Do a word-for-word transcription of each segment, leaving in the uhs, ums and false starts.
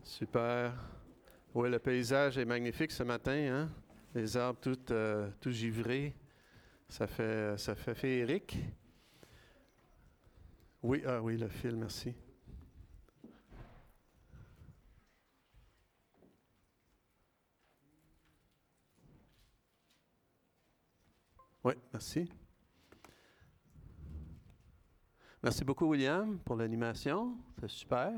Super. Oui, le paysage est magnifique ce matin, hein? Les arbres tout, euh, tout givrés. Ça fait, ça fait féerique. Oui, ah oui, le fil, merci. Oui, merci. Merci beaucoup, William, pour l'animation. C'est super.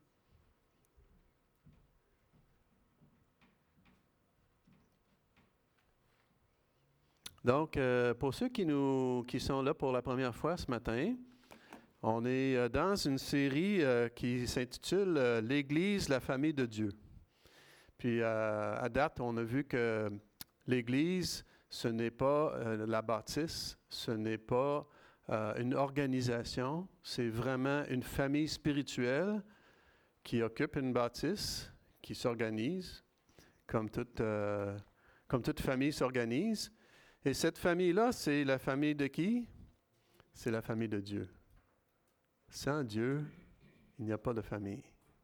Donc, euh, pour ceux qui, nous, qui sont là pour la première fois ce matin, on est euh, dans une série euh, qui s'intitule euh, L'Église, la famille de Dieu. Puis, euh, à date, on a vu que l'Église, ce n'est pas euh, la bâtisse, ce n'est pas euh, une organisation, c'est vraiment une famille spirituelle qui occupe une bâtisse, qui s'organise, comme toute, euh, comme toute famille s'organise. Et cette famille-là, c'est la famille de qui? C'est la famille de Dieu. Sans Dieu, il n'y a pas de famille.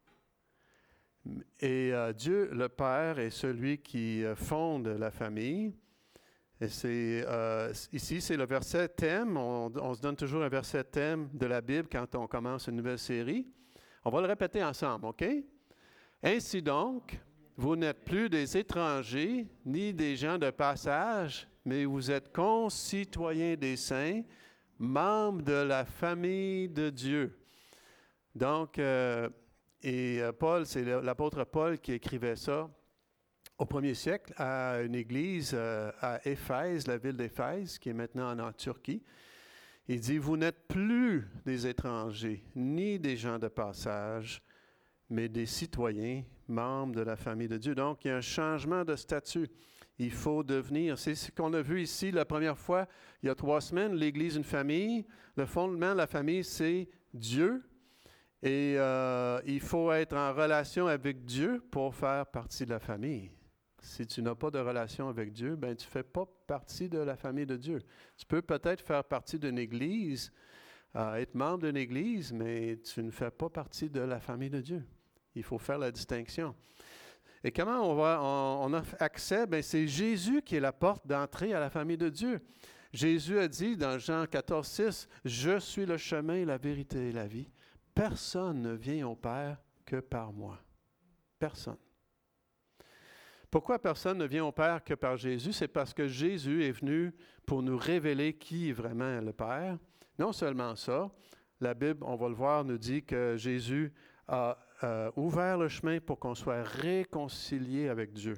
Et euh, Dieu, le Père, est celui qui euh, fonde la famille. Et c'est, euh, ici, c'est le verset thème. On, on se donne toujours un verset thème de la Bible quand on commence une nouvelle série. On va le répéter ensemble, OK? Ainsi donc, vous n'êtes plus des étrangers ni des gens de passage, mais vous êtes concitoyens des saints, membres de la famille de Dieu. Donc, euh, et Paul, c'est l'apôtre Paul qui écrivait ça au premier siècle à une église euh, à Éphèse, la ville d'Éphèse, qui est maintenant en, en Turquie. Il dit, vous n'êtes plus des étrangers, ni des gens de passage, mais des citoyens, membres de la famille de Dieu. Donc, il y a un changement de statut. Il faut devenir, c'est ce qu'on a vu ici la première fois, il y a trois semaines, l'Église, une famille. Le fondement de la famille, c'est Dieu. Et euh, il faut être en relation avec Dieu pour faire partie de la famille. Si tu n'as pas de relation avec Dieu, ben tu ne fais pas partie de la famille de Dieu. Tu peux peut-être faire partie d'une église, euh, être membre d'une église, mais tu ne fais pas partie de la famille de Dieu. Il faut faire la distinction. Et comment on, va, on, on a accès? Ben c'est Jésus qui est la porte d'entrée à la famille de Dieu. Jésus a dit dans Jean quatorze, six, « Je suis le chemin, la vérité et la vie. Personne ne vient au Père que par moi. » Personne. Pourquoi personne ne vient au Père que par Jésus? C'est parce que Jésus est venu pour nous révéler qui est vraiment le Père. Non seulement ça, la Bible, on va le voir, nous dit que Jésus a euh, ouvert le chemin pour qu'on soit réconcilié avec Dieu.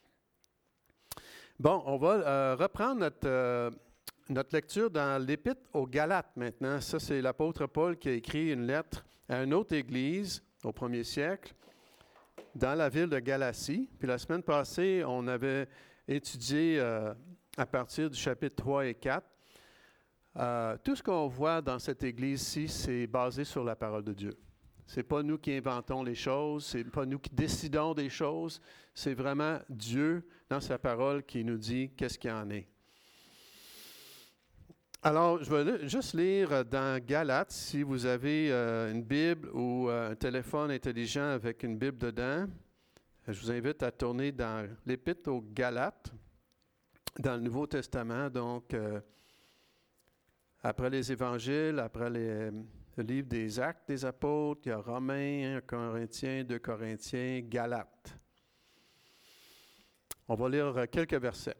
Bon, on va euh, reprendre notre, euh, notre lecture dans l'Épître aux Galates maintenant. Ça, c'est l'apôtre Paul qui a écrit une lettre à une autre église au premier siècle, dans la ville de Galatie. Puis la semaine passée, on avait étudié euh, à partir du chapitre trois et quatre. Euh, tout ce qu'on voit dans cette église-ci, c'est basé sur la parole de Dieu. Ce n'est pas nous qui inventons les choses, ce n'est pas nous qui décidons des choses, c'est vraiment Dieu, dans sa parole, qui nous dit qu'est-ce qu'il en est. Alors, je vais juste lire dans Galates, si vous avez euh, une Bible ou euh, un téléphone intelligent avec une Bible dedans, je vous invite à tourner dans l'Épître aux Galates, dans le Nouveau Testament, donc euh, après les Évangiles, après les, le livre des Actes des Apôtres, il y a Romains, un Corinthiens, deux Corinthiens, Galates. On va lire quelques versets.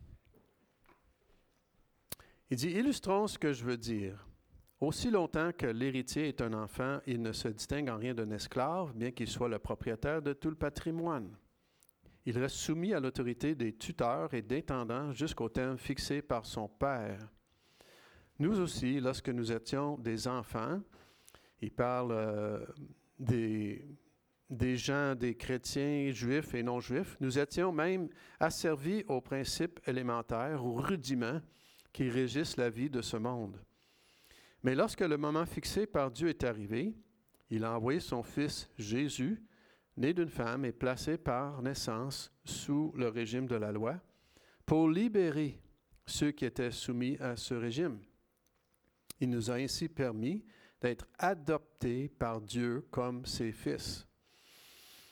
Il dit, « Illustrons ce que je veux dire. Aussi longtemps que l'héritier est un enfant, il ne se distingue en rien d'un esclave, bien qu'il soit le propriétaire de tout le patrimoine. Il reste soumis à l'autorité des tuteurs et d'intendants jusqu'au terme fixé par son père. Nous aussi, lorsque nous étions des enfants, il parle euh, des, des gens, des chrétiens juifs et non-juifs, nous étions même asservis aux principes élémentaires, aux rudiments, qui régissent la vie de ce monde. Mais lorsque le moment fixé par Dieu est arrivé, il a envoyé son Fils Jésus, né d'une femme et placé par naissance sous le régime de la loi, pour libérer ceux qui étaient soumis à ce régime. Il nous a ainsi permis d'être adoptés par Dieu comme ses fils.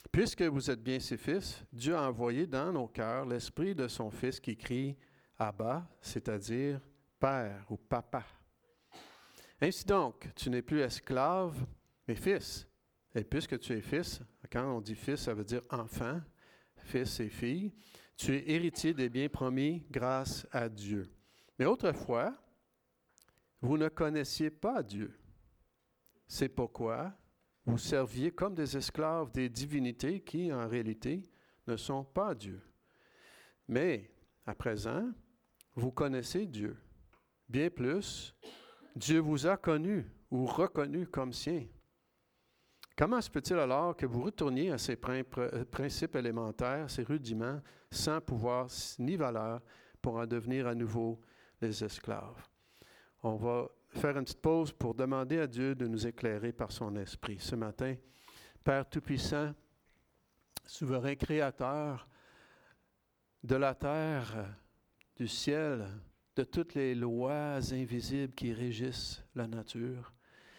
Puisque vous êtes bien ses fils, Dieu a envoyé dans nos cœurs l'esprit de son Fils qui crie « Abba », c'est-à-dire « Père » ou « Papa ». Ainsi donc, tu n'es plus esclave, mais fils. Et puisque tu es fils, quand on dit fils, ça veut dire enfant, fils et fille, tu es héritier des biens promis grâce à Dieu. Mais autrefois, vous ne connaissiez pas Dieu. C'est pourquoi vous serviez comme des esclaves des divinités qui, en réalité, ne sont pas Dieu. Mais, à présent, vous connaissez Dieu. Bien plus, Dieu vous a connu ou reconnu comme sien. Comment se peut-il alors que vous retourniez à ces principes élémentaires, ces rudiments, sans pouvoir ni valeur pour en devenir à nouveau les esclaves? On va faire une petite pause pour demander à Dieu de nous éclairer par son esprit. Ce matin, Père Tout-Puissant, souverain créateur de la terre, du ciel, de toutes les lois invisibles qui régissent la nature,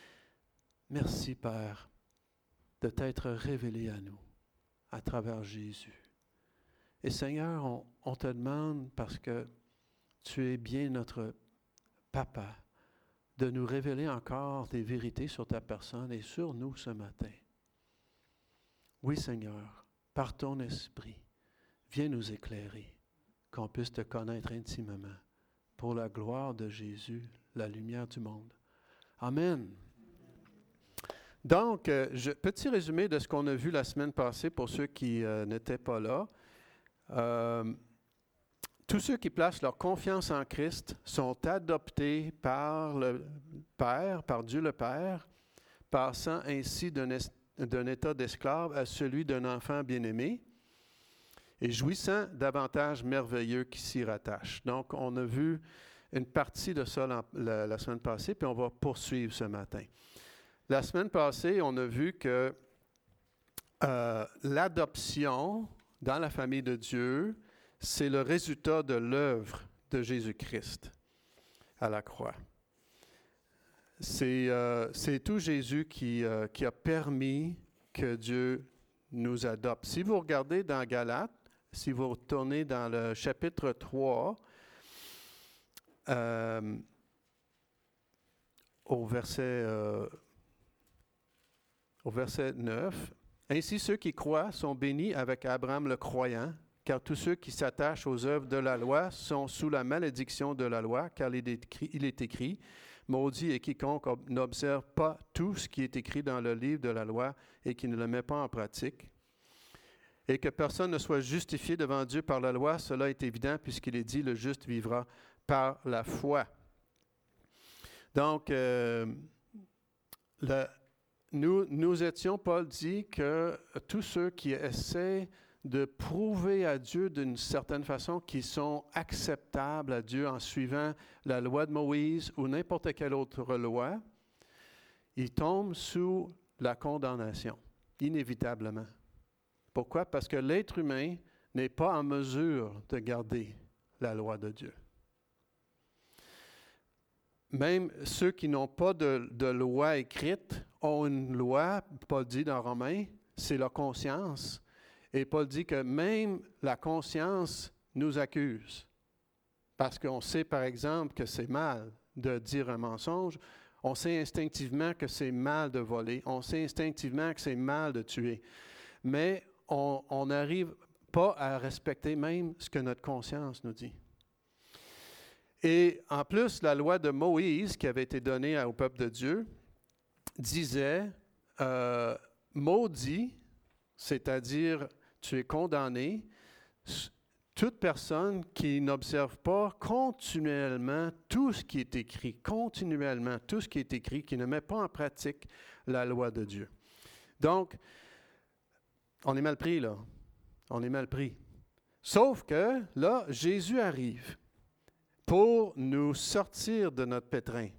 merci, Père, de t'être révélé à nous à travers Jésus. Et Seigneur, on, on te demande, parce que tu es bien notre Papa, de nous révéler encore des vérités sur ta personne et sur nous ce matin. Oui, Seigneur, par ton esprit, viens nous éclairer, qu'on puisse te connaître intimement, pour la gloire de Jésus, la lumière du monde. Amen. Donc, euh, je, petit résumé de ce qu'on a vu la semaine passée pour ceux qui euh, n'étaient pas là. Euh, tous ceux qui placent leur confiance en Christ sont adoptés par le Père, par Dieu le Père, passant ainsi d'un, es, d'un état d'esclave à celui d'un enfant bien-aimé et jouissant d'avantages merveilleux qui s'y rattachent. Donc, on a vu une partie de ça la, la, la semaine passée, puis on va poursuivre ce matin. La semaine passée, on a vu que euh, l'adoption dans la famille de Dieu, c'est le résultat de l'œuvre de Jésus-Christ à la croix. C'est, euh, c'est tout Jésus qui, euh, qui a permis que Dieu nous adopte. Si vous regardez dans Galates, si vous retournez dans le chapitre trois, euh, au verset... Euh, Au verset neuf, « Ainsi ceux qui croient sont bénis avec Abraham le croyant, car tous ceux qui s'attachent aux œuvres de la loi sont sous la malédiction de la loi, car il est écrit, il est écrit maudit est quiconque n'observe pas tout ce qui est écrit dans le livre de la loi et qui ne le met pas en pratique. Et que personne ne soit justifié devant Dieu par la loi, cela est évident puisqu'il est dit, le juste vivra par la foi. » Donc, euh, le Nous, nous étions, Paul dit, que tous ceux qui essaient de prouver à Dieu d'une certaine façon qu'ils sont acceptables à Dieu en suivant la loi de Moïse ou n'importe quelle autre loi, ils tombent sous la condamnation, inévitablement. Pourquoi? Parce que l'être humain n'est pas en mesure de garder la loi de Dieu. Même ceux qui n'ont pas de, de loi écrite ont une loi, Paul dit dans Romains, c'est la conscience. Et Paul dit que même la conscience nous accuse. Parce qu'on sait, par exemple, que c'est mal de dire un mensonge. On sait instinctivement que c'est mal de voler. On sait instinctivement que c'est mal de tuer. Mais on n'arrive pas à respecter même ce que notre conscience nous dit. Et en plus, la loi de Moïse qui avait été donnée au peuple de Dieu disait euh, « maudit », c'est-à-dire tu es condamné, toute personne qui n'observe pas continuellement tout ce qui est écrit, continuellement tout ce qui est écrit, qui ne met pas en pratique la loi de Dieu. Donc, on est mal pris là, on est mal pris. Sauf que là, Jésus arrive pour nous sortir de notre pétrin.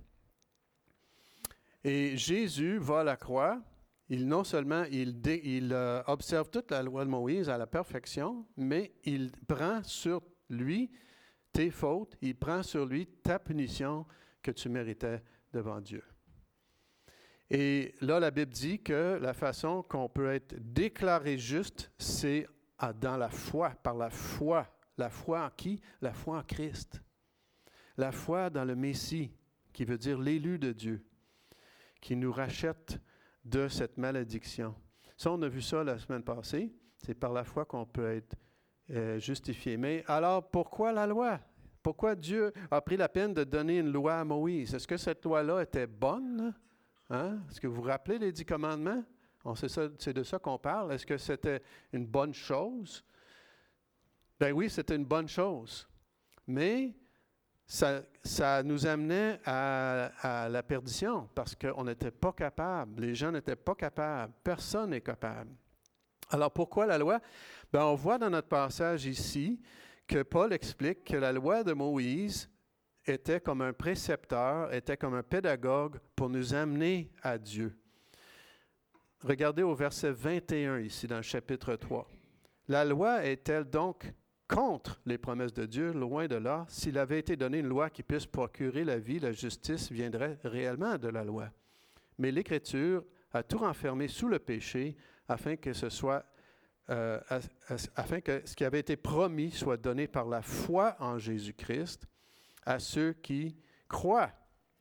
Et Jésus va à la croix. Il, non seulement il, dé, il euh, observe toute la loi de Moïse à la perfection, mais il prend sur lui tes fautes, il prend sur lui ta punition que tu méritais devant Dieu. Et là, la Bible dit que la façon qu'on peut être déclaré juste, c'est dans la foi, par la foi. La foi en qui? La foi en Christ. La foi dans le Messie, qui veut dire l'élu de Dieu, qui nous rachète de cette malédiction. Ça, on a vu ça la semaine passée. C'est par la foi qu'on peut être euh, justifié. Mais alors, pourquoi la loi? Pourquoi Dieu a pris la peine de donner une loi à Moïse? Est-ce que cette loi-là était bonne? Hein? Est-ce que vous vous rappelez les dix commandements? On sait ça, c'est de ça qu'on parle. Est-ce que c'était une bonne chose? Ben oui, c'était une bonne chose. Mais ça, ça nous amenait à, à la perdition parce qu'on n'était pas capable. Les gens n'étaient pas capables. Personne n'est capable. Alors pourquoi la loi? Ben, on voit dans notre passage ici que Paul explique que la loi de Moïse était comme un précepteur, était comme un pédagogue pour nous amener à Dieu. Regardez au verset vingt et un ici dans le chapitre trois. La loi est-elle donc contre les promesses de Dieu? Loin de là. S'il avait été donné une loi qui puisse procurer la vie, la justice viendrait réellement de la loi. Mais l'Écriture a tout renfermé sous le péché afin que ce soit euh, afin que ce qui avait été promis soit donné par la foi en Jésus-Christ à ceux qui croient.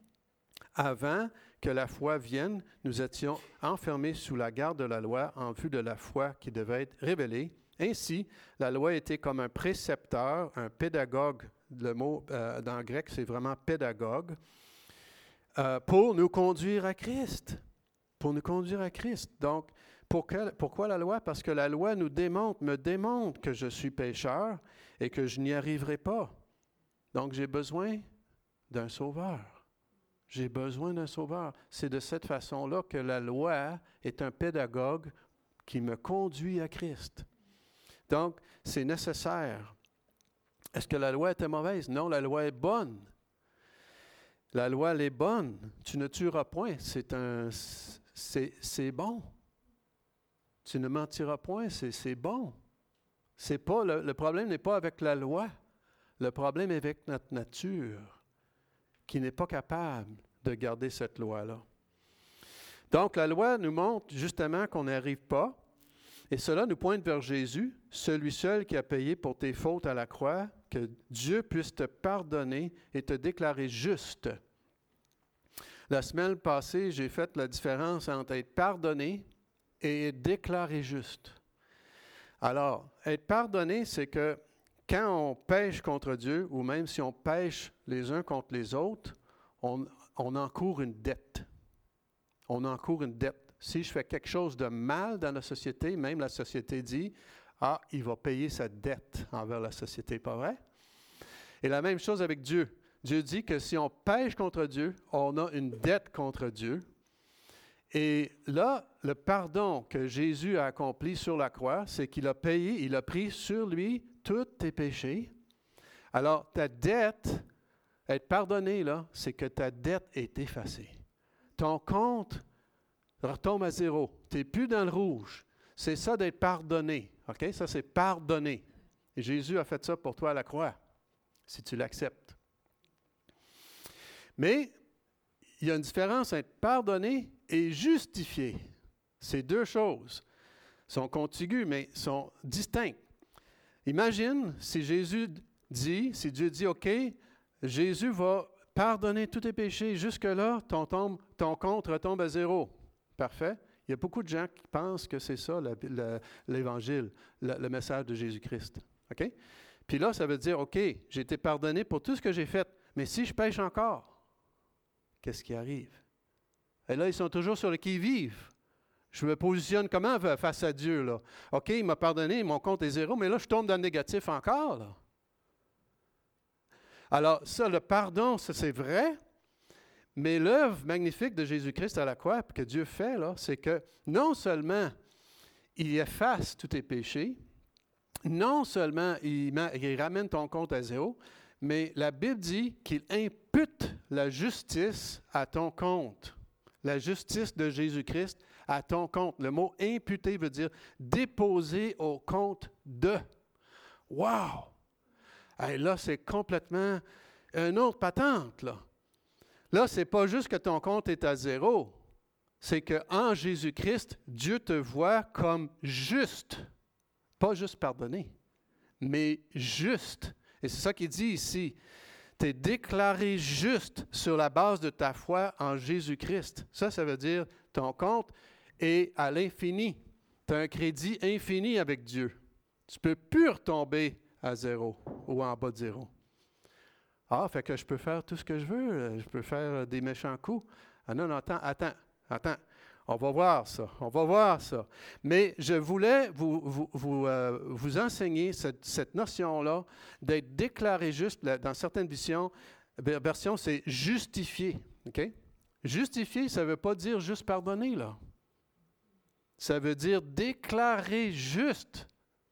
Avant que la foi vienne, nous étions enfermés sous la garde de la loi en vue de la foi qui devait être révélée. Ainsi, la loi était comme un précepteur, un pédagogue. Le mot euh, dans le grec, c'est vraiment pédagogue, euh, pour nous conduire à Christ. Pour nous conduire à Christ. Donc, pour que, pourquoi la loi? Parce que la loi nous démontre, me démontre que je suis pécheur et que je n'y arriverai pas. Donc, j'ai besoin d'un sauveur. J'ai besoin d'un sauveur. C'est de cette façon-là que la loi est un pédagogue qui me conduit à Christ. Donc, c'est nécessaire. Est-ce que la loi était mauvaise? Non, la loi est bonne. La loi, elle est bonne. Tu ne tueras point. C'est un, c'est, c'est bon. Tu ne mentiras point. C'est, c'est bon. C'est pas, le, le problème n'est pas avec la loi. Le problème est avec notre nature, qui n'est pas capable de garder cette loi-là. Donc, la loi nous montre justement qu'on n'arrive pas, et cela nous pointe vers Jésus, celui seul qui a payé pour tes fautes à la croix, que Dieu puisse te pardonner et te déclarer juste. La semaine passée, j'ai fait la différence entre être pardonné et être déclaré juste. Alors, être pardonné, c'est que quand on pêche contre Dieu, ou même si on pêche les uns contre les autres, on, on encourt une dette. On encourt une dette. Si je fais quelque chose de mal dans la société, même la société dit, ah, il va payer sa dette envers la société, pas vrai? Et la même chose avec Dieu. Dieu dit que si on pêche contre Dieu, on a une dette contre Dieu. Et là, le pardon que Jésus a accompli sur la croix, c'est qu'il a payé, il a pris sur lui tous tes péchés. Alors, ta dette, être pardonné, là, c'est que ta dette est effacée. Ton compte retombe à zéro. Tu n'es plus dans le rouge. C'est ça d'être pardonné. OK? Ça, c'est pardonné. Et Jésus a fait ça pour toi à la croix, si tu l'acceptes. Mais, il y a une différence entre pardonné et justifié. Ces deux choses sont contiguës, mais sont distinctes. Imagine si Jésus dit, si Dieu dit, OK, Jésus va pardonner tous tes péchés. Jusque-là, ton, tombe, ton compte retombe à zéro. Parfait. Il y a beaucoup de gens qui pensent que c'est ça la, la, l'Évangile, la, le message de Jésus-Christ. OK? Puis là, ça veut dire, OK, j'ai été pardonné pour tout ce que j'ai fait, mais si je pêche encore, qu'est-ce qui arrive? Et là, ils sont toujours sur le qui-vive. Je me positionne comment face à Dieu, là? OK, il m'a pardonné, mon compte est zéro, mais là, je tombe dans le négatif encore, là. Alors, ça, le pardon, ça, c'est vrai, mais l'œuvre magnifique de Jésus-Christ à la croix, que Dieu fait, là, c'est que non seulement il efface tous tes péchés, non seulement il, il ramène ton compte à zéro, mais la Bible dit qu'il impute la justice à ton compte. La justice de Jésus-Christ à ton compte. Le mot « imputer » veut dire « déposer au compte de ». Wow! Hey, là, c'est complètement une autre patente, là. Là, ce n'est pas juste que ton compte est à zéro. c'est qu'en Jésus-Christ, Dieu te voit comme juste. Pas juste pardonné, mais juste. Et c'est ça qu'il dit ici. Tu es déclaré juste sur la base de ta foi en Jésus-Christ. Ça, ça veut dire ton compte est à l'infini. Tu as un crédit infini avec Dieu. Tu ne peux plus retomber à zéro ou en bas de zéro. Ah, fait que je peux faire tout ce que je veux. Je peux faire des méchants coups. Ah non, non, attends, attends, attends. On va voir ça, on va voir ça. Mais je voulais vous, vous, vous, euh, vous enseigner cette, cette notion-là d'être déclaré juste. Dans certaines versions, versions c'est justifié. Okay? Justifié, ça ne veut pas dire juste pardonner, là. Ça veut dire déclaré juste.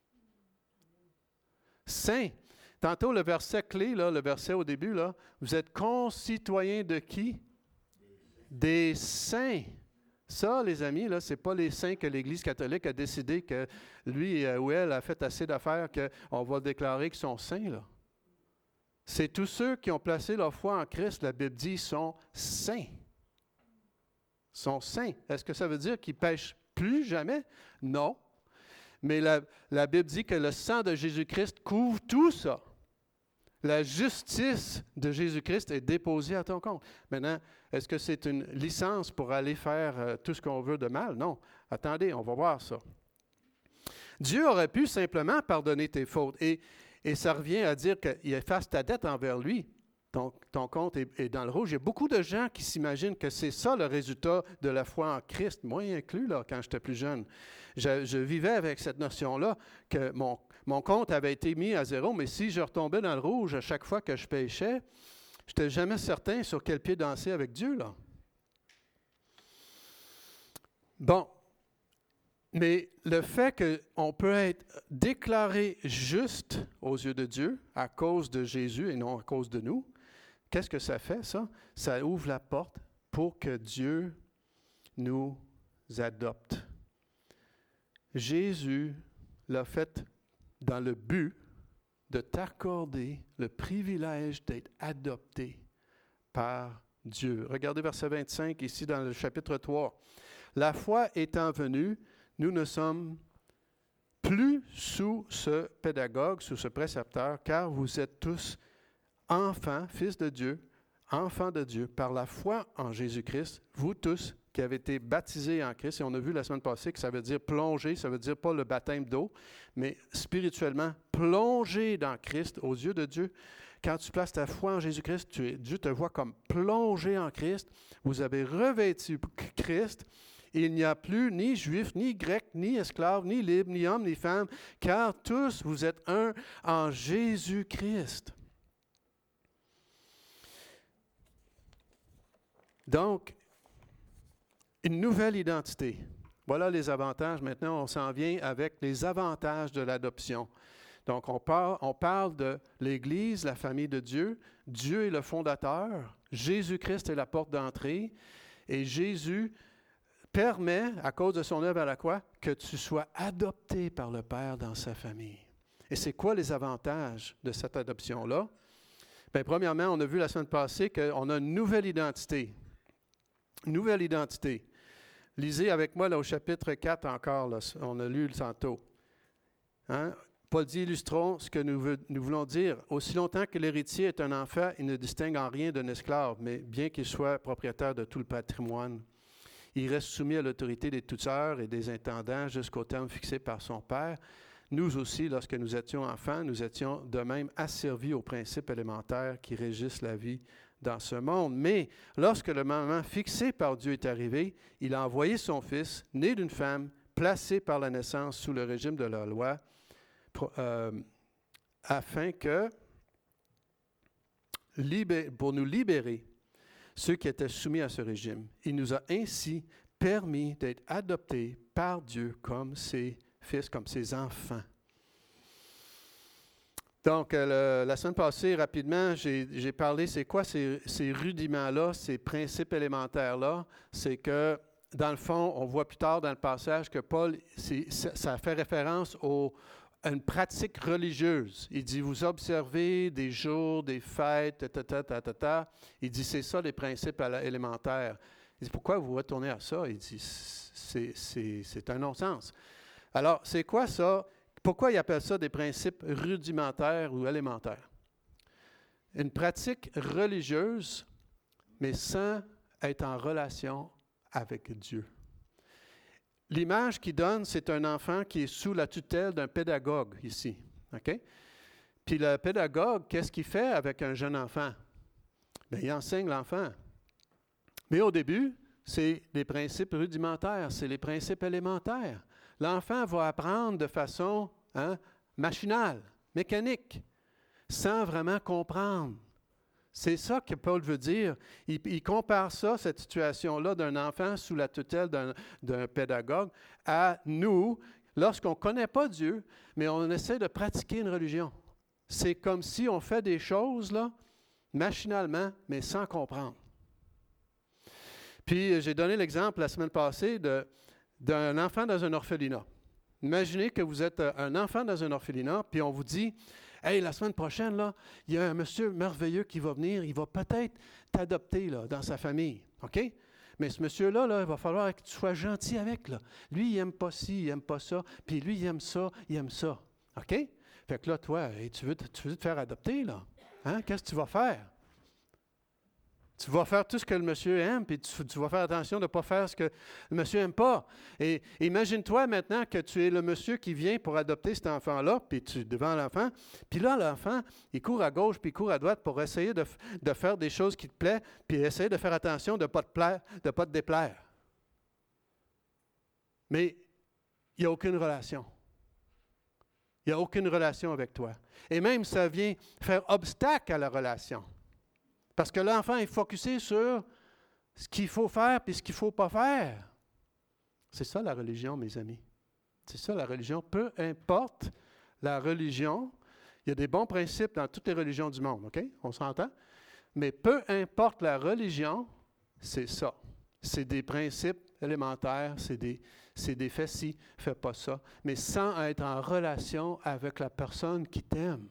Saint. Tantôt, le verset clé, là, le verset au début, là, vous êtes concitoyens de qui? Des saints. Ça, les amis, là, ce n'est pas les saints que l'Église catholique a décidé que lui ou elle a fait assez d'affaires qu'on va déclarer qu'ils sont saints. Là. C'est tous ceux qui ont placé leur foi en Christ, la Bible dit, sont saints. Sont saints. Est-ce que ça veut dire qu'ils ne pêchent plus jamais? Non. Mais la, la Bible dit que le sang de Jésus-Christ couvre tout ça. La justice de Jésus-Christ est déposée à ton compte. Maintenant, est-ce que c'est une licence pour aller faire euh, tout ce qu'on veut de mal? Non. Attendez, on va voir ça. Dieu aurait pu simplement pardonner tes fautes. Et, et ça revient à dire qu'il efface ta dette envers lui. Ton, ton compte est, est dans le rouge. Il y a beaucoup de gens qui s'imaginent que c'est ça le résultat de la foi en Christ. Moi inclus, là, quand j'étais plus jeune. Je, je vivais avec cette notion-là que mon, mon compte avait été mis à zéro, mais si je retombais dans le rouge à chaque fois que je péchais, je n'étais jamais certain sur quel pied danser avec Dieu, là. Bon. Mais le fait qu'on peut être déclaré juste aux yeux de Dieu à cause de Jésus et non à cause de nous, qu'est-ce que ça fait, ça? Ça ouvre la porte pour que Dieu nous adopte. Jésus l'a fait dans le but de t'accorder le privilège d'être adopté par Dieu. Regardez verset vingt-cinq ici dans le chapitre trois. La foi étant venue, nous ne sommes plus sous ce pédagogue, sous ce précepteur, car vous êtes tous enfants, fils de Dieu, enfants de Dieu, par la foi en Jésus-Christ, vous tous qui avez été baptisés en Christ. Et on a vu la semaine passée que ça veut dire plonger, ça veut dire pas le baptême d'eau, mais spirituellement, plonger dans Christ aux yeux de Dieu. Quand tu places ta foi en Jésus-Christ, tu es, Dieu te voit comme plongé en Christ. Vous avez revêtu Christ. Il n'y a plus ni juif, ni grec, ni esclave, ni libre, ni homme, ni femme, car tous vous êtes un en Jésus-Christ. Donc, une nouvelle identité. Voilà les avantages. Maintenant, on s'en vient avec les avantages de l'adoption. Donc, on parle, on parle de l'Église, la famille de Dieu. Dieu est le fondateur. Jésus-Christ est la porte d'entrée. Et Jésus permet, à cause de son œuvre à la croix, que tu sois adopté par le Père dans sa famille. Et c'est quoi les avantages de cette adoption-là? Bien, premièrement, on a vu la semaine passée qu'on a une nouvelle identité. Une nouvelle identité. Lisez avec moi là, au chapitre quatre encore, là, on a lu le tantôt. Hein? Paul dit, illustrons ce que nous, veut, nous voulons dire. Aussi longtemps que l'héritier est un enfant, il ne distingue en rien d'un esclave, mais bien qu'il soit propriétaire de tout le patrimoine. Il reste soumis à l'autorité des tuteurs et des intendants jusqu'au terme fixé par son père. Nous aussi, lorsque nous étions enfants, nous étions de même asservis aux principes élémentaires qui régissent la vie dans ce monde. Mais lorsque le moment fixé par Dieu est arrivé, il a envoyé son Fils, né d'une femme, placé par la naissance sous le régime de la loi, pour, euh, afin que, libé- pour nous libérer, ceux qui étaient soumis à ce régime. Il nous a ainsi permis d'être adoptés par Dieu comme ses fils, comme ses enfants. Donc, euh, le, la semaine passée, rapidement, j'ai, j'ai parlé, c'est quoi ces, ces rudiments-là, ces principes élémentaires-là? C'est que, dans le fond, on voit plus tard dans le passage que Paul, c'est, ça, ça fait référence au, à une pratique religieuse. Il dit, vous observez des jours, des fêtes, ta, ta, ta, ta, ta. Il dit, c'est ça les principes élémentaires. Il dit, pourquoi vous retournez à ça? Il dit, c'est, c'est, c'est un non-sens. Alors, c'est quoi ça? Pourquoi il appelle ça des principes rudimentaires ou élémentaires? Une pratique religieuse, mais sans être en relation avec Dieu. L'image qu'il donne, c'est un enfant qui est sous la tutelle d'un pédagogue ici. OK? Puis le pédagogue, qu'est-ce qu'il fait avec un jeune enfant? Bien, il enseigne l'enfant. Mais au début, c'est les principes rudimentaires, c'est les principes élémentaires. L'enfant va apprendre de façon hein, machinale, mécanique, sans vraiment comprendre. C'est ça que Paul veut dire. Il, il compare ça, cette situation-là d'un enfant sous la tutelle d'un, d'un pédagogue, à nous, lorsqu'on ne connaît pas Dieu, mais on essaie de pratiquer une religion. C'est comme si on fait des choses, là, machinalement, mais sans comprendre. Puis, j'ai donné l'exemple la semaine passée de, d'un enfant dans un orphelinat. Imaginez que vous êtes un enfant dans un orphelinat, puis on vous dit, « Hey, la semaine prochaine, là, il y a un monsieur merveilleux qui va venir, il va peut-être t'adopter là, dans sa famille. OK? Mais ce monsieur-là, là, il va falloir que tu sois gentil avec. Là. Lui, il n'aime pas ci, il n'aime pas ça, puis lui, il aime ça, il aime ça. OK? Fait que là, toi, hey, tu, veux, tu veux te faire adopter, là? Hein? Qu'est-ce que tu vas faire? Tu vas faire tout ce que le monsieur aime, puis tu, tu vas faire attention de ne pas faire ce que le monsieur n'aime pas. Et imagine-toi maintenant que tu es le monsieur qui vient pour adopter cet enfant-là, puis tu es devant l'enfant, puis là, l'enfant, il court à gauche, puis il court à droite pour essayer de, de faire des choses qui te plaisent, puis essayer de faire attention de ne pas te plaire, de pas te déplaire. Mais il n'y a aucune relation. Il n'y a aucune relation avec toi. Et même, ça vient faire obstacle à la relation. Parce que l'enfant est focusé sur ce qu'il faut faire et ce qu'il ne faut pas faire. C'est ça la religion, mes amis. C'est ça la religion. Peu importe la religion, il y a des bons principes dans toutes les religions du monde, OK? On s'entend? Mais peu importe la religion, c'est ça. C'est des principes élémentaires, c'est des, c'est des fais ci, fais pas ça, mais sans être en relation avec la personne qui t'aime.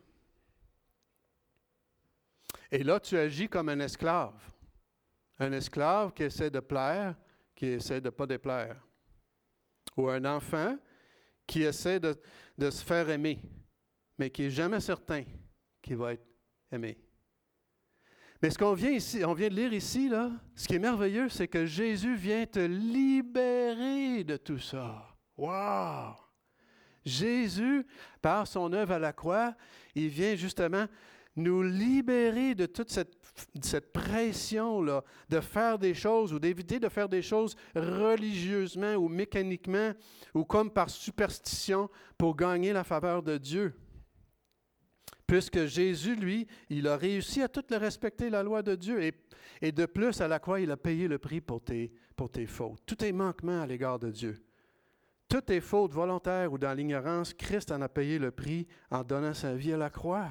Et là, tu agis comme un esclave. Un esclave qui essaie de plaire, qui essaie de ne pas déplaire. Ou un enfant qui essaie de, de se faire aimer, mais qui n'est jamais certain qu'il va être aimé. Mais ce qu'on vient ici, on vient de lire ici, là, ce qui est merveilleux, c'est que Jésus vient te libérer de tout ça. Wow! Jésus, par son œuvre à la croix, il vient justement nous libérer de toute cette, cette pression-là, de faire des choses ou d'éviter de faire des choses religieusement ou mécaniquement ou comme par superstition pour gagner la faveur de Dieu. Puisque Jésus, lui, il a réussi à tout le respecter, la loi de Dieu. Et, et de plus, à la croix, il a payé le prix pour tes, pour tes fautes. Tout est manquement à l'égard de Dieu. Toutes tes fautes volontaires ou dans l'ignorance, Christ en a payé le prix en donnant sa vie à la croix.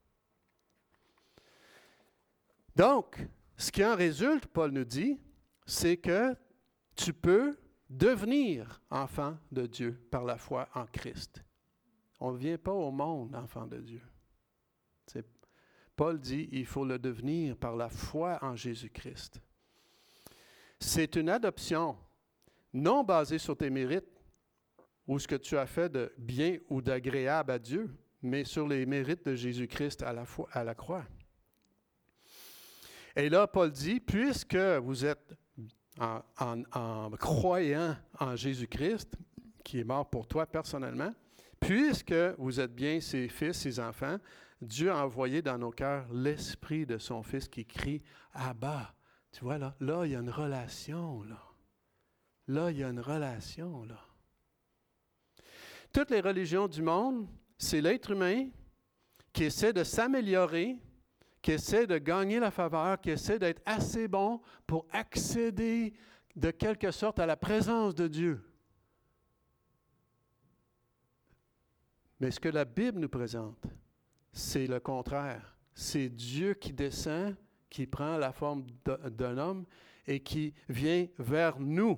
Donc, ce qui en résulte, Paul nous dit, c'est que tu peux devenir enfant de Dieu par la foi en Christ. On ne vient pas au monde enfant de Dieu. C'est, Paul dit, il faut le devenir par la foi en Jésus-Christ. C'est une adoption non basée sur tes mérites ou ce que tu as fait de bien ou d'agréable à Dieu, mais sur les mérites de Jésus-Christ à la, foi, à la croix. Et là, Paul dit, puisque vous êtes en, en, en croyant en Jésus-Christ, qui est mort pour toi personnellement, puisque vous êtes bien ses fils, ses enfants, Dieu a envoyé dans nos cœurs l'esprit de son Fils qui crie « Abba ». Tu vois, là, là, il y a une relation, là. Là, il y a une relation, là. Toutes les religions du monde, c'est l'être humain qui essaie de s'améliorer, qui essaie de gagner la faveur, qui essaie d'être assez bon pour accéder de quelque sorte à la présence de Dieu. Mais ce que la Bible nous présente, c'est le contraire. C'est Dieu qui descend, qui prend la forme d'un homme et qui vient vers nous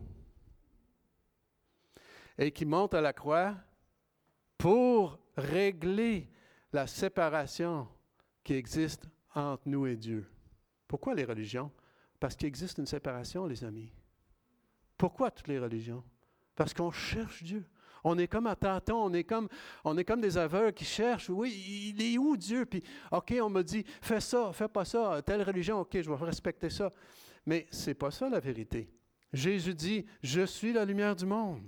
et qui monte à la croix pour régler la séparation qui existe entre nous et Dieu. Pourquoi les religions? Parce qu'il existe une séparation, les amis. Pourquoi toutes les religions? Parce qu'on cherche Dieu. On est comme à tâtons, on est comme, on est comme des aveugles qui cherchent. Oui, il est où Dieu? Puis, OK, on me dit, fais ça, fais pas ça, telle religion, OK, je vais respecter ça. Mais ce n'est pas ça la vérité. Jésus dit, je suis la lumière du monde.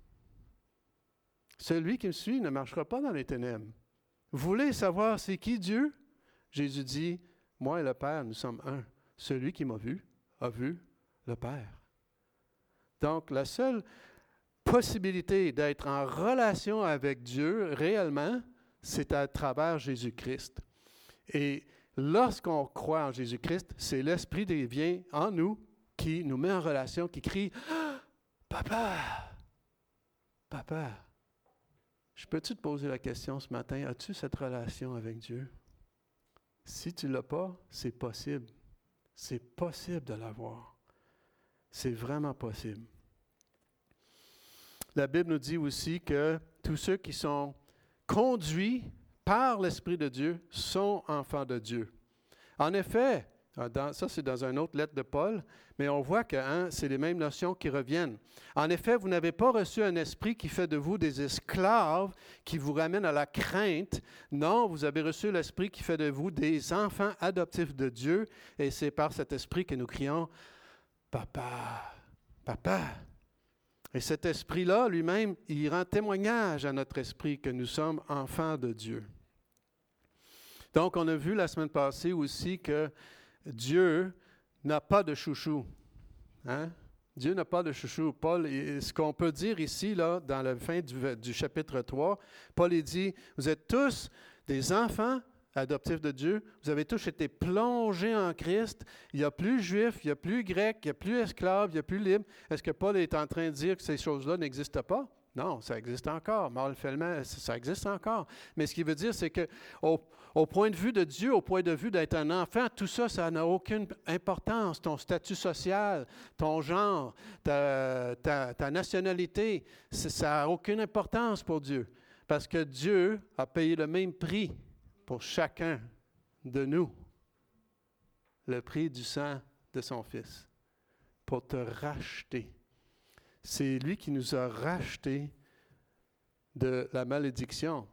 Celui qui me suit ne marchera pas dans les ténèbres. Vous voulez savoir c'est qui Dieu? Jésus dit, moi et le Père, nous sommes un. Celui qui m'a vu, a vu le Père. Donc, la seule possibilité d'être en relation avec Dieu réellement, c'est à travers Jésus-Christ. Et lorsqu'on croit en Jésus-Christ, c'est l'Esprit qui vient en nous, qui nous met en relation, qui crie ah, « Papa! Papa! » Je peux-tu te poser la question ce matin, as-tu cette relation avec Dieu? Si tu ne l'as pas, c'est possible. C'est possible de l'avoir. C'est vraiment possible. La Bible nous dit aussi que tous ceux qui sont conduits par l'Esprit de Dieu sont enfants de Dieu. En effet, dans, ça c'est dans une autre lettre de Paul, mais on voit que hein, c'est les mêmes notions qui reviennent. En effet, vous n'avez pas reçu un esprit qui fait de vous des esclaves, qui vous ramène à la crainte. Non, vous avez reçu l'esprit qui fait de vous des enfants adoptifs de Dieu, et c'est par cet esprit que nous crions « Papa, Papa ». Et cet esprit-là, lui-même, il rend témoignage à notre esprit que nous sommes enfants de Dieu. Donc, on a vu la semaine passée aussi que Dieu n'a pas de chouchou. Hein? Dieu n'a pas de chouchou. Paul, ce qu'on peut dire ici, là, dans la fin du, du chapitre trois, Paul il dit, vous êtes tous des enfants adoptifs de Dieu, vous avez tous été plongés en Christ, il n'y a plus juif, il n'y a plus grec, il n'y a plus esclave, il n'y a plus libre. Est-ce que Paul est en train de dire que ces choses-là n'existent pas? Non, ça existe encore. Morel-Fellman, ça existe encore. Mais ce qu'il veut dire, c'est que au, au point de vue de Dieu, au point de vue d'être un enfant, tout ça, ça n'a aucune importance. Ton statut social, ton genre, ta, ta, ta nationalité, ça n'a aucune importance pour Dieu. Parce que Dieu a payé le même prix pour chacun de nous, le prix du sang de son Fils, pour te racheter. C'est lui qui nous a rachetés de la malédiction.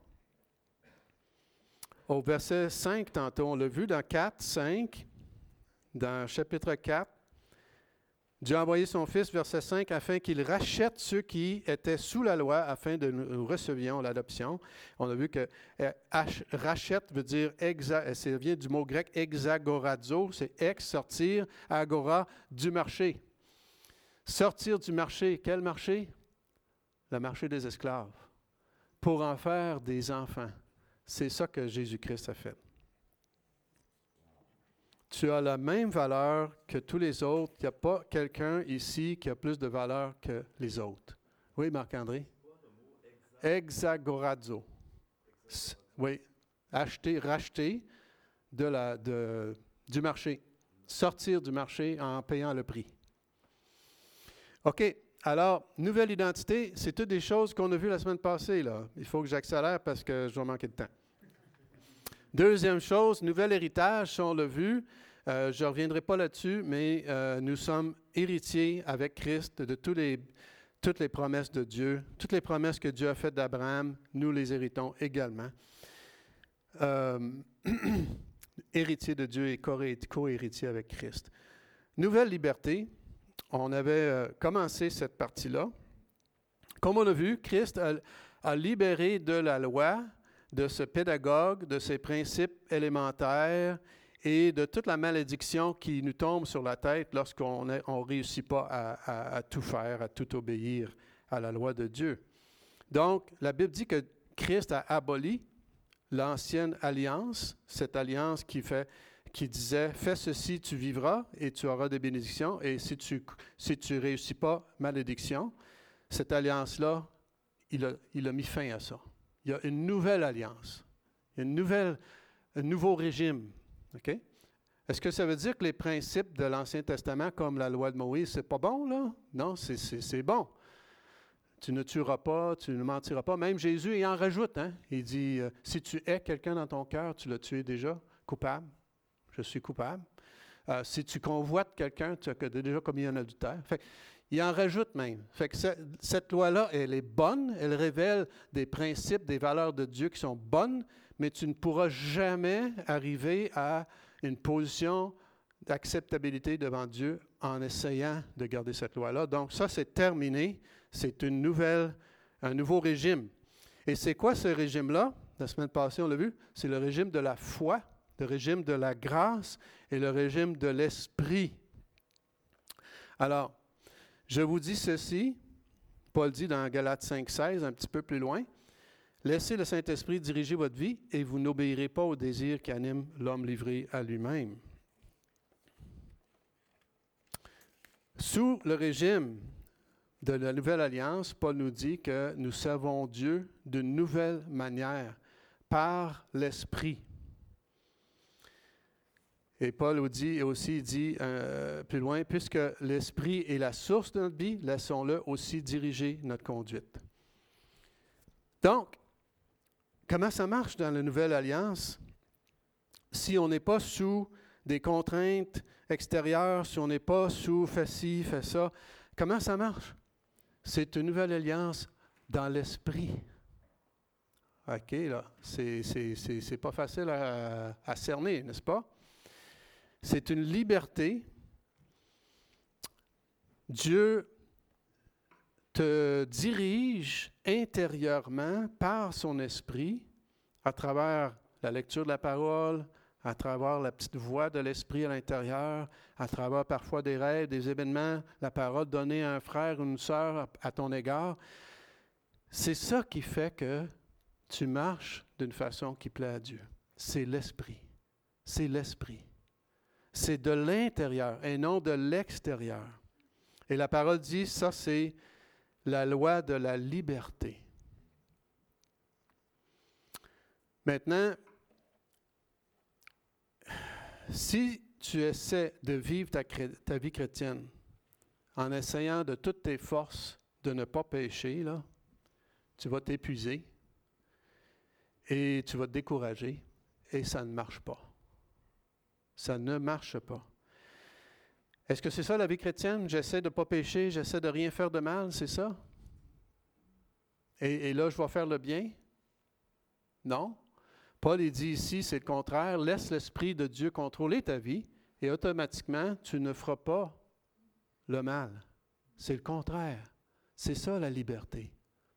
Au verset cinq, tantôt, on l'a vu dans quatre, cinq, dans chapitre quatre, Dieu a envoyé son Fils, verset cinq, afin qu'il rachète ceux qui étaient sous la loi, afin de nous recevions l'adoption. On a vu que euh, rachète veut dire, exa, ça vient du mot grec exagorazo, c'est ex, sortir, agora, du marché. Sortir du marché, quel marché? Le marché des esclaves, pour en faire des enfants. C'est ça que Jésus-Christ a fait. Tu as la même valeur que tous les autres. Il n'y a pas quelqu'un ici qui a plus de valeur que les autres. Oui, Marc-André? Exagorazo. Oui, acheter, racheter de la, de, du marché. Sortir du marché en payant le prix. OK. Alors, nouvelle identité, c'est toutes des choses qu'on a vues la semaine passée, là. Il faut que j'accélère parce que je vais manquer de temps. Deuxième chose, nouvel héritage, ça on l'a vu. Euh, je ne reviendrai pas là-dessus, mais euh, nous sommes héritiers avec Christ de tous les, toutes les promesses de Dieu. Toutes les promesses que Dieu a faites d'Abraham, nous les héritons également. Euh, héritier de Dieu et co-héritier avec Christ. Nouvelle liberté. On avait euh, commencé cette partie-là. Comme on a vu, Christ a, a libéré de la loi, de ce pédagogue, de ses principes élémentaires et de toute la malédiction qui nous tombe sur la tête lorsqu'on ne réussit pas à, à, à tout faire, à tout obéir à la loi de Dieu. Donc, la Bible dit que Christ a aboli l'ancienne alliance, cette alliance qui fait... qui disait « Fais ceci, tu vivras et tu auras des bénédictions, et si tu si tu réussis pas, malédiction. » Cette alliance-là, il a, il a mis fin à ça. Il y a une nouvelle alliance, une nouvelle, un nouveau régime. Okay? Est-ce que ça veut dire que les principes de l'Ancien Testament, comme la loi de Moïse, c'est pas bon, là? Non, c'est, c'est, c'est bon. Tu ne tueras pas, tu ne mentiras pas. Même Jésus, il en rajoute. Hein? Il dit, euh, si tu hais quelqu'un dans ton cœur, tu l'as tué déjà, coupable. Je suis coupable. Euh, si tu convoites quelqu'un, tu as déjà commis un adultère. Fait, Il en rajoute même. Fait que ce, cette loi-là, elle est bonne, elle révèle des principes, des valeurs de Dieu qui sont bonnes, mais tu ne pourras jamais arriver à une position d'acceptabilité devant Dieu en essayant de garder cette loi-là. Donc ça, c'est terminé. C'est une nouvelle, un nouveau régime. Et c'est quoi ce régime-là? La semaine passée, on l'a vu, c'est le régime de la foi, le régime de la grâce et le régime de l'esprit. Alors, je vous dis ceci, Paul dit dans Galates cinq seize, un petit peu plus loin, « Laissez le Saint-Esprit diriger votre vie et vous n'obéirez pas aux désirs qui animent l'homme livré à lui-même. » Sous le régime de la Nouvelle Alliance, Paul nous dit que nous servons Dieu d'une nouvelle manière, par l'Esprit. Et Paul aussi, aussi dit euh, plus loin, « Puisque l'Esprit est la source de notre vie, laissons-le aussi diriger notre conduite. » Donc, comment ça marche dans la Nouvelle Alliance? Si on n'est pas sous des contraintes extérieures, si on n'est pas sous « fais ci, fais ça », comment ça marche? C'est une nouvelle alliance dans l'esprit. OK, là, c'est, c'est, c'est, c'est pas facile à, à cerner, n'est-ce pas? C'est une liberté. Dieu te dirige intérieurement par son esprit à travers la lecture de la parole, à travers la petite voix de l'esprit à l'intérieur, à travers parfois des rêves, des événements, la parole donnée à un frère ou une sœur à, à ton égard. C'est ça qui fait que tu marches d'une façon qui plaît à Dieu. C'est l'esprit. C'est l'esprit. C'est de l'intérieur et non de l'extérieur. Et la parole dit, ça c'est la loi de la liberté. Maintenant, si tu essaies de vivre ta, ta vie chrétienne en essayant de toutes tes forces de ne pas pécher, là, tu vas t'épuiser et tu vas te décourager et ça ne marche pas. Ça ne marche pas. Est-ce que c'est ça la vie chrétienne? J'essaie de ne pas pécher, j'essaie de rien faire de mal, c'est ça? Et, et là, je vais faire le bien? Non. Paul il dit ici, c'est le contraire, laisse l'Esprit de Dieu contrôler ta vie et automatiquement, tu ne feras pas le mal. C'est le contraire. C'est ça la liberté.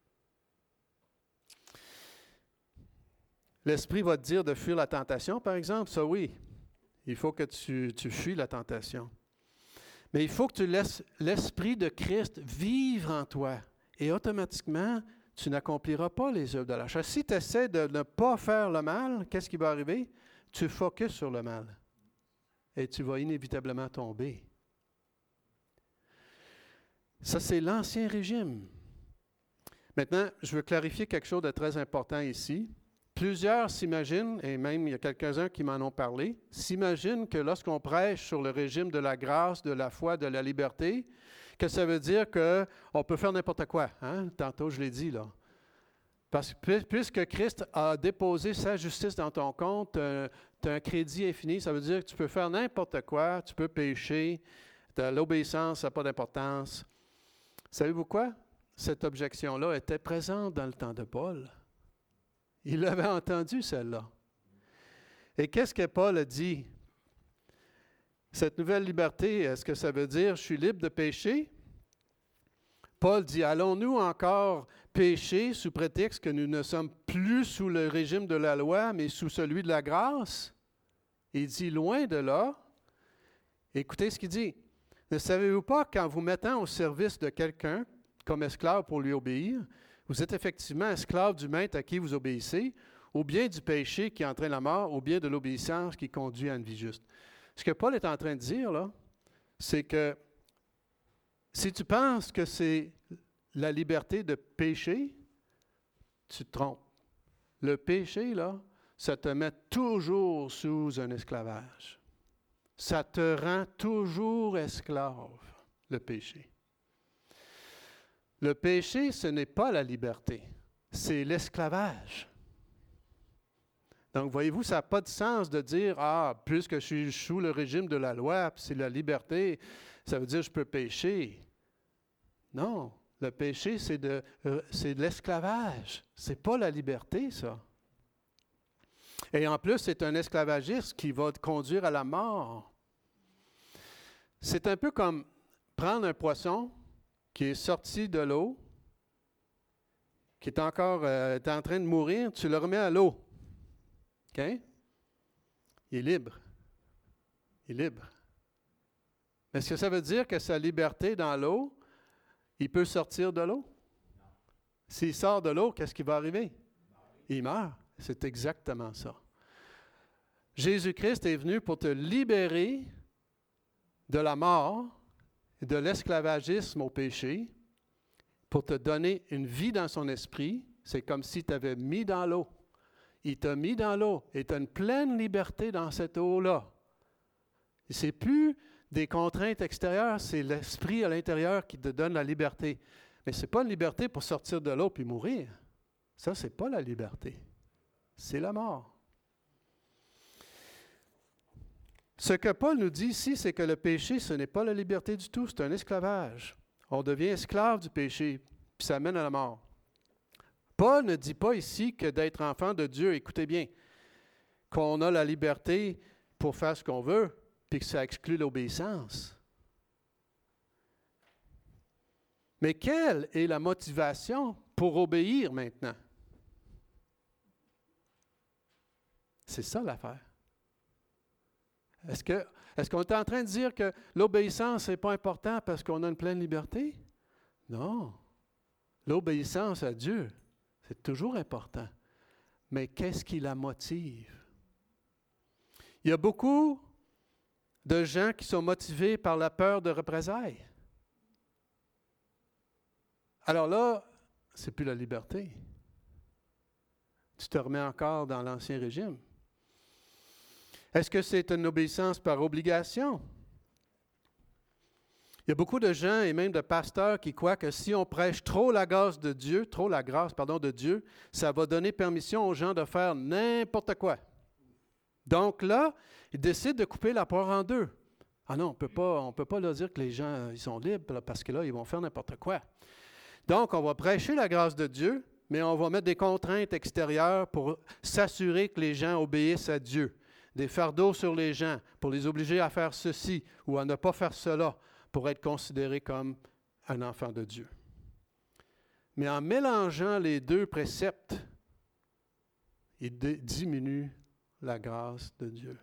L'Esprit va te dire de fuir la tentation, par exemple, ça oui. Il faut que tu, tu fuis la tentation. Mais il faut que tu laisses l'Esprit de Christ vivre en toi et automatiquement, tu n'accompliras pas les œuvres de la chair. Si tu essaies de ne pas faire le mal, qu'est-ce qui va arriver? Tu focuses sur le mal et tu vas inévitablement tomber. Ça, c'est l'ancien régime. Maintenant, je veux clarifier quelque chose de très important ici. Plusieurs s'imaginent, et même il y a quelques-uns qui m'en ont parlé, s'imaginent que lorsqu'on prêche sur le régime de la grâce, de la foi, de la liberté, que ça veut dire qu'on peut faire n'importe quoi. Hein? Tantôt, je l'ai dit, là. Parce que puisque Christ a déposé sa justice dans ton compte, tu as un crédit infini, ça veut dire que tu peux faire n'importe quoi, tu peux pécher, l'obéissance n'a pas d'importance. Savez-vous quoi? Cette objection-là était présente dans le temps de Paul. Il avait entendu celle-là. Et qu'est-ce que Paul a dit? Cette nouvelle liberté, est-ce que ça veut dire je suis libre de pécher? Paul dit, allons-nous encore pécher sous prétexte que nous ne sommes plus sous le régime de la loi, mais sous celui de la grâce? Il dit, loin de là. Écoutez ce qu'il dit. Ne savez-vous pas qu'en vous mettant au service de quelqu'un comme esclave pour lui obéir, vous êtes effectivement esclave du maître à qui vous obéissez, ou bien du péché qui entraîne la mort, ou bien de l'obéissance qui conduit à une vie juste. Ce que Paul est en train de dire, là, c'est que si tu penses que c'est la liberté de pécher, tu te trompes. Le péché, là, ça te met toujours sous un esclavage. Ça te rend toujours esclave, le péché. Le péché, ce n'est pas la liberté, c'est l'esclavage. Donc, voyez-vous, ça n'a pas de sens de dire, ah, puisque je suis sous le régime de la loi, puis c'est la liberté, ça veut dire que je peux pécher. Non, le péché, c'est de, euh, c'est de l'esclavage. C'est pas la liberté, ça. Et en plus, c'est un esclavagisme qui va te conduire à la mort. C'est un peu comme prendre un poisson qui est sorti de l'eau, qui est encore euh, est en train de mourir, tu le remets à l'eau. OK? Il est libre. Il est libre. Est-ce que ça veut dire que sa liberté dans l'eau, il peut sortir de l'eau? S'il sort de l'eau, qu'est-ce qui va arriver? Il meurt. C'est exactement ça. Jésus-Christ est venu pour te libérer de la mort et de l'esclavagisme au péché, pour te donner une vie dans son esprit. C'est comme si tu avais mis dans l'eau. Il t'a mis dans l'eau et tu as une pleine liberté dans cette eau-là. Ce n'est plus des contraintes extérieures, c'est l'esprit à l'intérieur qui te donne la liberté. Mais ce n'est pas une liberté pour sortir de l'eau puis mourir. Ça, ce n'est pas la liberté. C'est la mort. Ce que Paul nous dit ici, c'est que le péché, ce n'est pas la liberté du tout, c'est un esclavage. On devient esclave du péché, puis ça mène à la mort. Paul ne dit pas ici que d'être enfant de Dieu, écoutez bien, qu'on a la liberté pour faire ce qu'on veut, puis que ça exclut l'obéissance. Mais quelle est la motivation pour obéir maintenant? C'est ça l'affaire. Est-ce que, est-ce qu'on est en train de dire que l'obéissance n'est pas important parce qu'on a une pleine liberté? Non. L'obéissance à Dieu, c'est toujours important. Mais qu'est-ce qui la motive? Il y a beaucoup de gens qui sont motivés par la peur de représailles. Alors là, c'est plus la liberté. Tu te remets encore dans l'Ancien Régime. Est-ce que c'est une obéissance par obligation? Il y a beaucoup de gens et même de pasteurs qui croient que si on prêche trop la grâce de Dieu, trop la grâce, pardon, de Dieu, ça va donner permission aux gens de faire n'importe quoi. Donc là, ils décident de couper la poire en deux. Ah non, on peut pas, on ne peut pas leur dire que les gens ils sont libres parce que là, ils vont faire n'importe quoi. Donc, on va prêcher la grâce de Dieu, mais on va mettre des contraintes extérieures pour s'assurer que les gens obéissent à Dieu. Des fardeaux sur les gens pour les obliger à faire ceci ou à ne pas faire cela pour être considérés comme un enfant de Dieu. Mais en mélangeant les deux préceptes, il diminue la grâce de Dieu.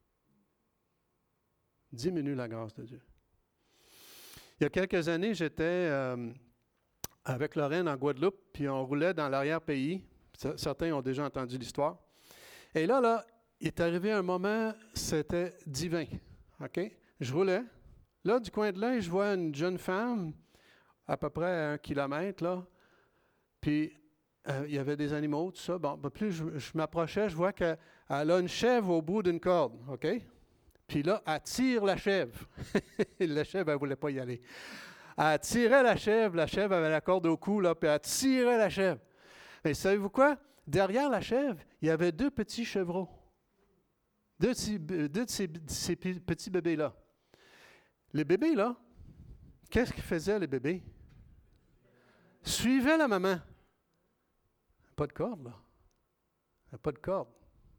Diminue la grâce de Dieu. Il y a quelques années, j'étais euh, avec Lorraine en Guadeloupe, puis on roulait dans l'arrière-pays. Certains ont déjà entendu l'histoire. Et là, là, il est arrivé un moment, c'était divin. OK? Je roulais. Là, du coin de l'œil, je vois une jeune femme, à peu près à un kilomètre, là. Puis, euh, il y avait des animaux, tout ça. Bon, ben plus je, je m'approchais, je vois qu'elle a une chèvre au bout d'une corde. OK? Puis là, elle tire la chèvre. La chèvre, elle ne voulait pas y aller. Elle tirait la chèvre, la chèvre avait la corde au cou, là, puis elle tirait la chèvre. Mais savez-vous quoi? Derrière la chèvre, il y avait deux petits chevreaux. Deux, deux de ces, ces petits bébés-là. Les bébés, là, qu'est-ce qu'ils faisaient, les bébés? Suivaient la maman. Pas de corde, là. Pas de corde.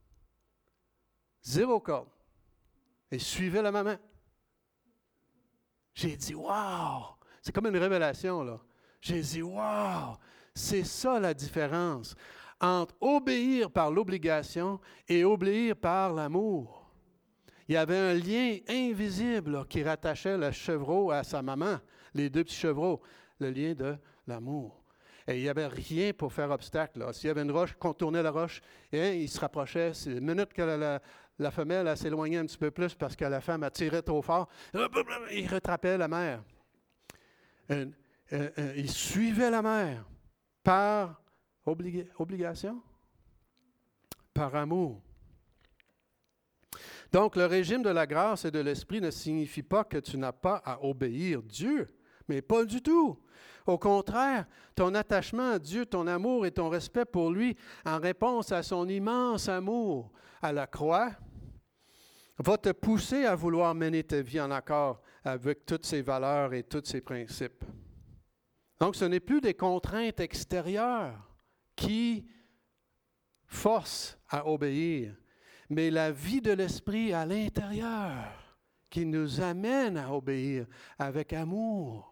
Zéro corde. Et suivaient la maman. J'ai dit, wow! C'est comme une révélation, là. J'ai dit, wow! C'est ça la différence entre obéir par l'obligation et obéir par l'amour. Il y avait un lien invisible là, qui rattachait le chevreau à sa maman, les deux petits chevreaux, le lien de l'amour. Et il n'y avait rien pour faire obstacle. Là. S'il y avait une roche, contournait la roche, et hein, il se rapprochait. C'est une minute que la, la, la femelle elle, s'éloignait un petit peu plus parce que la femme attirait trop fort, il rattrapait la mère. Euh, euh, euh, il suivait la mère par oblig- obligation, par amour. Donc, le régime de la grâce et de l'esprit ne signifie pas que tu n'as pas à obéir Dieu, mais pas du tout. Au contraire, ton attachement à Dieu, ton amour et ton respect pour lui, en réponse à son immense amour à la croix, va te pousser à vouloir mener ta vie en accord avec toutes ses valeurs et tous ses principes. Donc, ce n'est plus des contraintes extérieures qui forcent à obéir, mais la vie de l'Esprit à l'intérieur qui nous amène à obéir avec amour.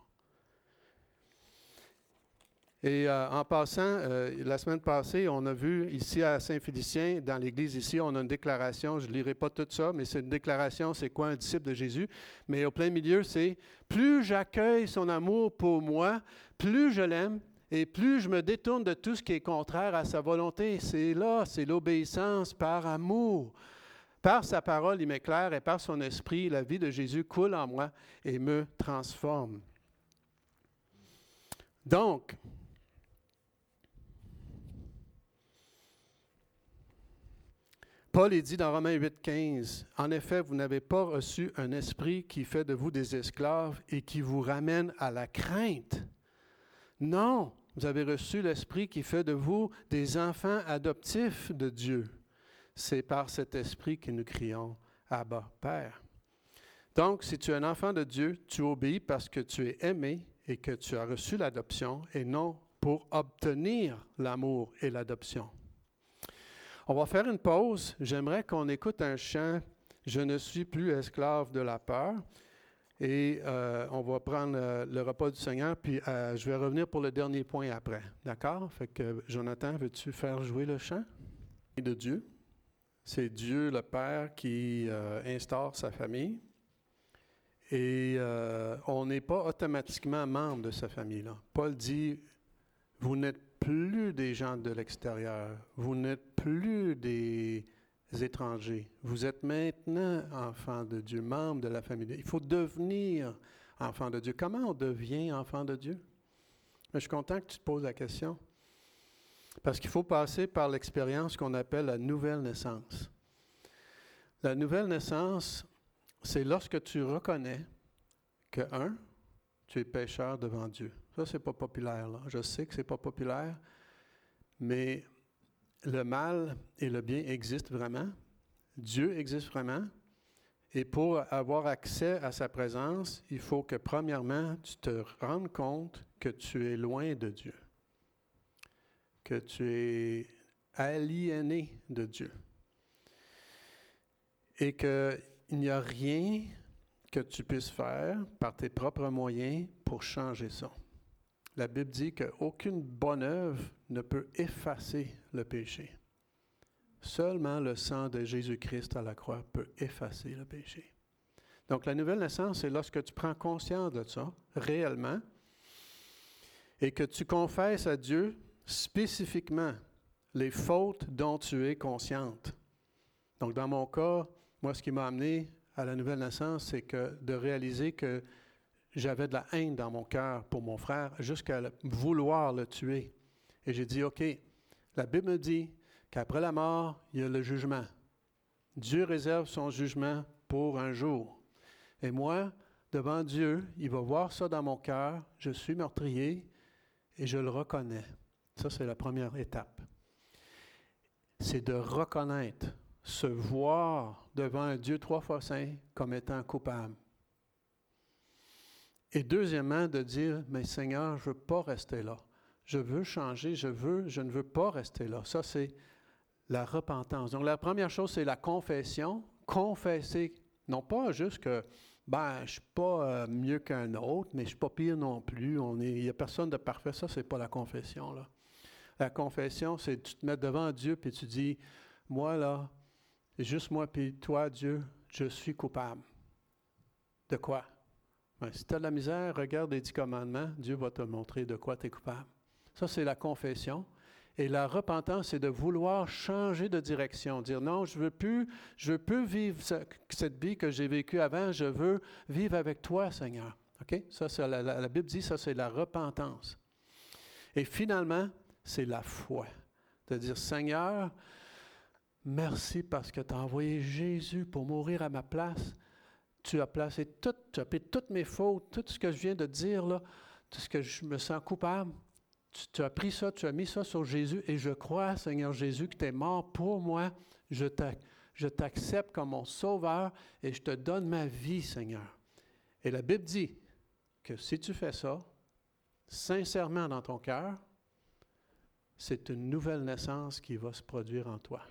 Et euh, en passant, euh, la semaine passée, on a vu ici à Saint-Félicien, dans l'église ici, on a une déclaration, je ne lirai pas tout ça, mais c'est une déclaration, c'est quoi un disciple de Jésus? Mais au plein milieu, c'est « Plus j'accueille son amour pour moi, plus je l'aime, et plus je me détourne de tout ce qui est contraire à sa volonté. » C'est là, c'est l'obéissance par amour. Par sa parole, il m'éclaire, et par son esprit, la vie de Jésus coule en moi et me transforme. Donc, Paul est dit dans Romains huit, quinze, « En effet, vous n'avez pas reçu un esprit qui fait de vous des esclaves et qui vous ramène à la crainte. Non, vous avez reçu l'esprit qui fait de vous des enfants adoptifs de Dieu. C'est par cet esprit que nous crions « Abba, Père ». Donc, si tu es un enfant de Dieu, tu obéis parce que tu es aimé et que tu as reçu l'adoption et non pour obtenir l'amour et l'adoption. On va faire une pause. J'aimerais qu'on écoute un chant « Je ne suis plus esclave de la peur ». Et euh, on va prendre euh, le repas du Seigneur, puis euh, je vais revenir pour le dernier point après. D'accord? Fait que, Jonathan, veux-tu faire jouer le chant? De Dieu. C'est Dieu le Père qui euh, instaure sa famille. Et euh, on n'est pas automatiquement membre de sa famille-là. Paul dit, vous n'êtes plus des gens de l'extérieur, vous n'êtes plus des étrangers. Vous êtes maintenant enfants de Dieu, membres de la famille. Il faut devenir enfant de Dieu. Comment on devient enfant de Dieu? Je suis content que tu te poses la question. Parce qu'il faut passer par l'expérience qu'on appelle la nouvelle naissance. La nouvelle naissance, c'est lorsque tu reconnais que, un, tu es pécheur devant Dieu. Ça, c'est pas populaire, là. Je sais que c'est pas populaire, mais le mal et le bien existent vraiment. Dieu existe vraiment. Et pour avoir accès à sa présence, il faut que, premièrement, tu te rendes compte que tu es loin de Dieu. Que tu es aliéné de Dieu. Et qu'il n'y a rien que tu puisses faire par tes propres moyens pour changer ça. La Bible dit qu'aucune bonne œuvre ne peut effacer le péché. Seulement le sang de Jésus-Christ à la croix peut effacer le péché. Donc la nouvelle naissance, c'est lorsque tu prends conscience de ça, réellement, et que tu confesses à Dieu spécifiquement les fautes dont tu es consciente. Donc dans mon cas, moi ce qui m'a amené à la nouvelle naissance, c'est que de réaliser que j'avais de la haine dans mon cœur pour mon frère jusqu'à le, vouloir le tuer. Et j'ai dit, OK, la Bible me dit qu'après la mort, il y a le jugement. Dieu réserve son jugement pour un jour. Et moi, devant Dieu, il va voir ça dans mon cœur, je suis meurtrier et je le reconnais. Ça, c'est la première étape. C'est de reconnaître, se voir devant un Dieu trois fois saint comme étant coupable. Et deuxièmement, de dire, mais Seigneur, je ne veux pas rester là. Je veux changer, je veux, je ne veux pas rester là. Ça, c'est la repentance. Donc, la première chose, c'est la confession. Confesser, non pas juste que, ben, je ne suis pas euh, mieux qu'un autre, mais je ne suis pas pire non plus. On est, il n'y a personne de parfait. Ça, ce n'est pas la confession, là. La confession, c'est tu te mets devant Dieu puis tu dis, moi, là, juste moi puis toi, Dieu, je suis coupable. De quoi? Ben, si tu as de la misère, regarde les dix commandements, Dieu va te montrer de quoi tu es coupable. Ça, c'est la confession. Et la repentance, c'est de vouloir changer de direction. Dire non, je ne veux plus, je veux plus vivre ce, cette vie que j'ai vécue avant, je veux vivre avec toi, Seigneur. OK? Ça, c'est la, la, la Bible dit, ça, c'est la repentance. Et finalement, c'est la foi. De dire, Seigneur, merci parce que tu as envoyé Jésus pour mourir à ma place. Tu as placé tout, tu as pris toutes mes fautes, tout ce que je viens de dire, là, tout ce que je me sens coupable. Tu, tu as pris ça, tu as mis ça sur Jésus et je crois, Seigneur Jésus, que tu es mort pour moi. Je, t'a, je t'accepte comme mon sauveur et je te donne ma vie, Seigneur. Et la Bible dit que si tu fais ça, sincèrement dans ton cœur, c'est une nouvelle naissance qui va se produire en toi.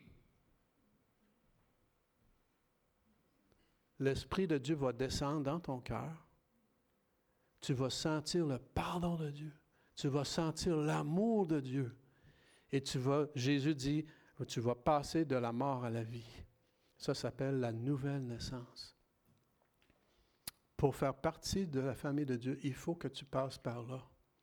L'Esprit de Dieu va descendre dans ton cœur. Tu vas sentir le pardon de Dieu. Tu vas sentir l'amour de Dieu. Et tu vas, Jésus dit, tu vas passer de la mort à la vie. Ça s'appelle la nouvelle naissance. Pour faire partie de la famille de Dieu, il faut que tu passes par là.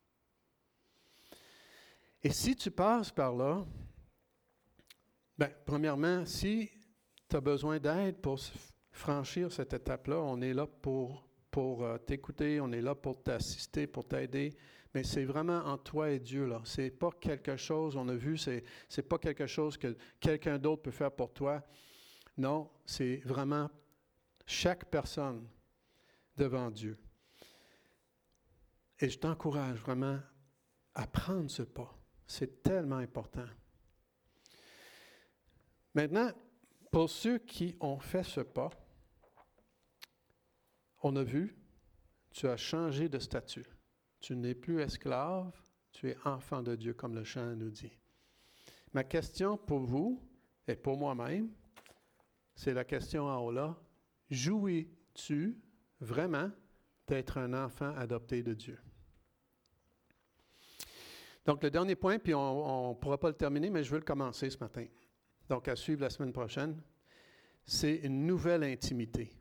Et si tu passes par là, bien, premièrement, si tu as besoin d'aide pour franchir cette étape-là, on est là pour, pour euh, t'écouter, on est là pour t'assister, pour t'aider, mais c'est vraiment entre toi et Dieu, là. C'est pas quelque chose, on a vu, c'est, c'est pas quelque chose que quelqu'un d'autre peut faire pour toi. Non, c'est vraiment chaque personne devant Dieu. Et je t'encourage vraiment à prendre ce pas. C'est tellement important. Maintenant, pour ceux qui ont fait ce pas, on a vu, tu as changé de statut. Tu n'es plus esclave, tu es enfant de Dieu, comme le chant nous dit. Ma question pour vous et pour moi-même, c'est la question en haut là. Jouis-tu vraiment d'être un enfant adopté de Dieu? Donc, le dernier point, puis on ne pourra pas le terminer, mais je veux le commencer ce matin. Donc, à suivre la semaine prochaine, c'est une nouvelle intimité.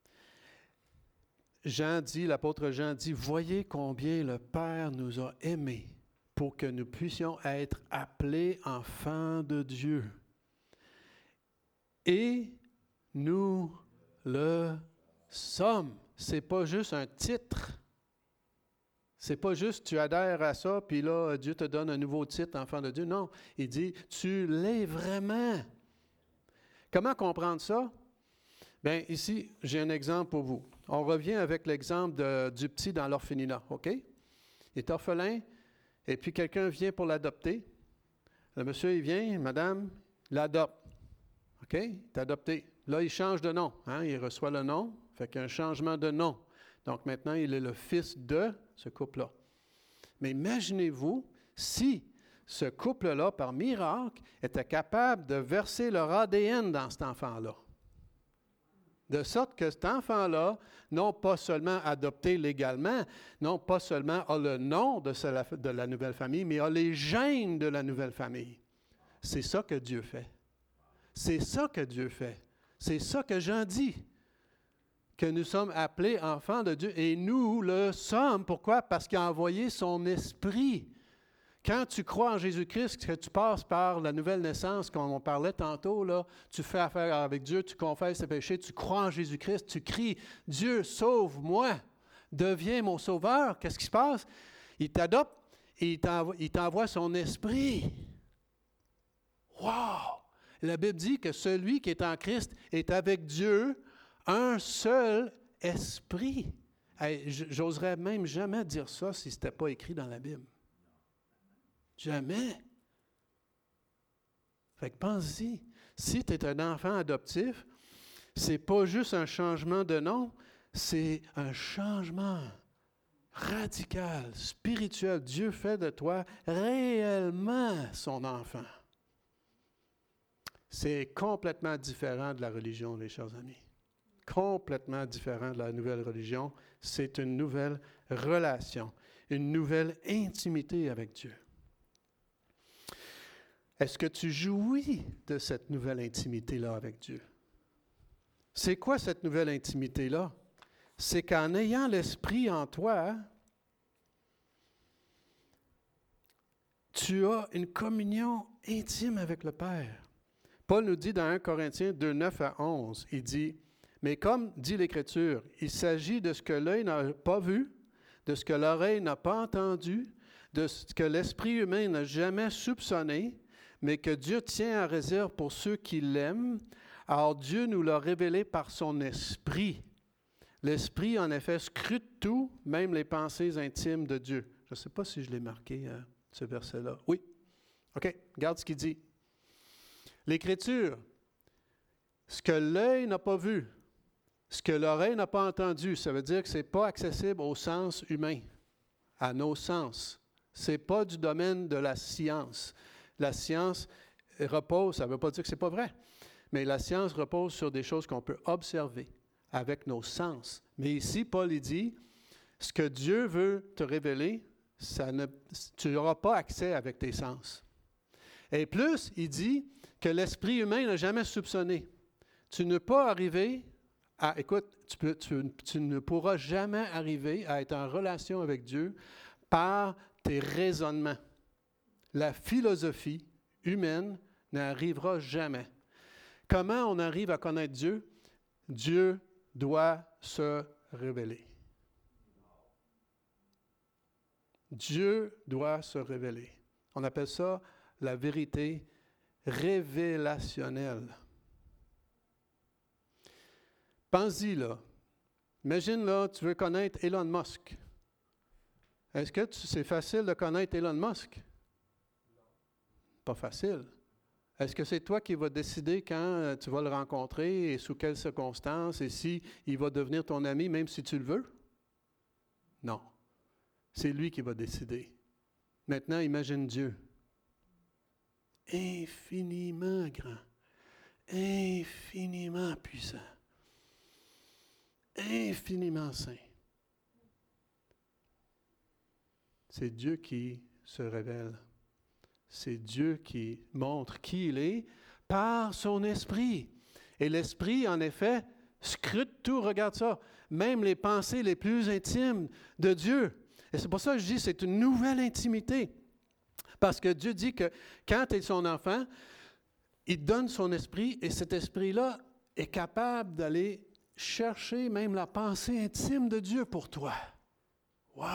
Jean dit, l'apôtre Jean dit, « Voyez combien le Père nous a aimés pour que nous puissions être appelés enfants de Dieu. Et nous le sommes. » Ce n'est pas juste un titre. C'est pas juste tu adhères à ça, puis là, Dieu te donne un nouveau titre, enfant de Dieu. Non, il dit, tu l'es vraiment. Comment comprendre ça? Bien, ici, j'ai un exemple pour vous. On revient avec l'exemple de, du petit dans l'orphelinat, OK? Il est orphelin, et puis quelqu'un vient pour l'adopter. Le monsieur, il vient, madame, l'adopte. OK? Il est adopté. Là, il change de nom. Hein? Il reçoit le nom, fait qu'il y a un changement de nom. Donc maintenant, il est le fils de ce couple-là. Mais imaginez-vous si ce couple-là, par miracle, était capable de verser leur A D N dans cet enfant-là. De sorte que cet enfant-là, non pas seulement adopté légalement, non pas seulement a le nom de, ce, de la nouvelle famille, mais a les gènes de la nouvelle famille. C'est ça que Dieu fait. C'est ça que Dieu fait. C'est ça que Jean dit. Que nous sommes appelés enfants de Dieu. Et nous le sommes. Pourquoi? Parce qu'il a envoyé son esprit. Quand tu crois en Jésus-Christ, que tu passes par la nouvelle naissance, comme on parlait tantôt, là, tu fais affaire avec Dieu, tu confesses tes péchés, tu crois en Jésus-Christ, tu cries « Dieu, sauve-moi! Deviens mon sauveur! » Qu'est-ce qui se passe? Il t'adopte et il t'envoie, il t'envoie son esprit. Wow! La Bible dit que celui qui est en Christ est avec Dieu, un seul esprit. Hey, j'oserais même jamais dire ça si ce n'était pas écrit dans la Bible. Jamais. Fait que pense-y. Si tu es un enfant adoptif, c'est pas juste un changement de nom, c'est un changement radical, spirituel. Dieu fait de toi réellement son enfant. C'est complètement différent de la religion, les chers amis. Complètement différent de la nouvelle religion. C'est une nouvelle relation, une nouvelle intimité avec Dieu. Est-ce que tu jouis de cette nouvelle intimité-là avec Dieu? C'est quoi cette nouvelle intimité-là? C'est qu'en ayant l'Esprit en toi, tu as une communion intime avec le Père. Paul nous dit dans un Corinthiens deux, neuf à onze, il dit, « Mais comme dit l'Écriture, il s'agit de ce que l'œil n'a pas vu, de ce que l'oreille n'a pas entendu, de ce que l'esprit humain n'a jamais soupçonné, mais que Dieu tient en réserve pour ceux qui l'aiment. Alors Dieu nous l'a révélé par son Esprit. L'Esprit, en effet, scrute tout, même les pensées intimes de Dieu. » Je ne sais pas si je l'ai marqué, hein, ce verset-là. Oui. OK, regarde ce qu'il dit. L'Écriture, ce que l'œil n'a pas vu, ce que l'oreille n'a pas entendu, ça veut dire que ce n'est pas accessible au sens humain. à nos sens. Ce n'est pas du domaine de la science. La science repose, ça ne veut pas dire que ce n'est pas vrai, mais la science repose sur des choses qu'on peut observer avec nos sens. Mais ici, Paul il dit, ce que Dieu veut te révéler, ça ne, tu n'auras pas accès avec tes sens. Et plus, il dit que l'esprit humain n'a jamais soupçonné. Tu ne peux pas arriver à, écoute, tu, peux, tu, tu ne pourras jamais arriver à être en relation avec Dieu par tes raisonnements. La philosophie humaine n'arrivera jamais. Comment on arrive à connaître Dieu? Dieu doit se révéler. Dieu doit se révéler. On appelle ça la vérité révélationnelle. Pense-y, là. Imagine, là, tu veux connaître Elon Musk. Est-ce que tu, c'est facile de connaître Elon Musk? Pas facile. Est-ce que c'est toi qui vas décider quand tu vas le rencontrer et sous quelles circonstances et si il va devenir ton ami même si tu le veux? Non. C'est lui qui va décider. Maintenant, imagine Dieu. Infiniment grand, infiniment puissant, infiniment saint. C'est Dieu qui se révèle. C'est Dieu qui montre qui il est par son esprit. Et l'esprit, en effet, scrute tout, regarde ça, même les pensées les plus intimes de Dieu. Et c'est pour ça que je dis, c'est une nouvelle intimité. Parce que Dieu dit que quand tu es son enfant, il donne son esprit et cet esprit-là est capable d'aller chercher même la pensée intime de Dieu pour toi. Wow!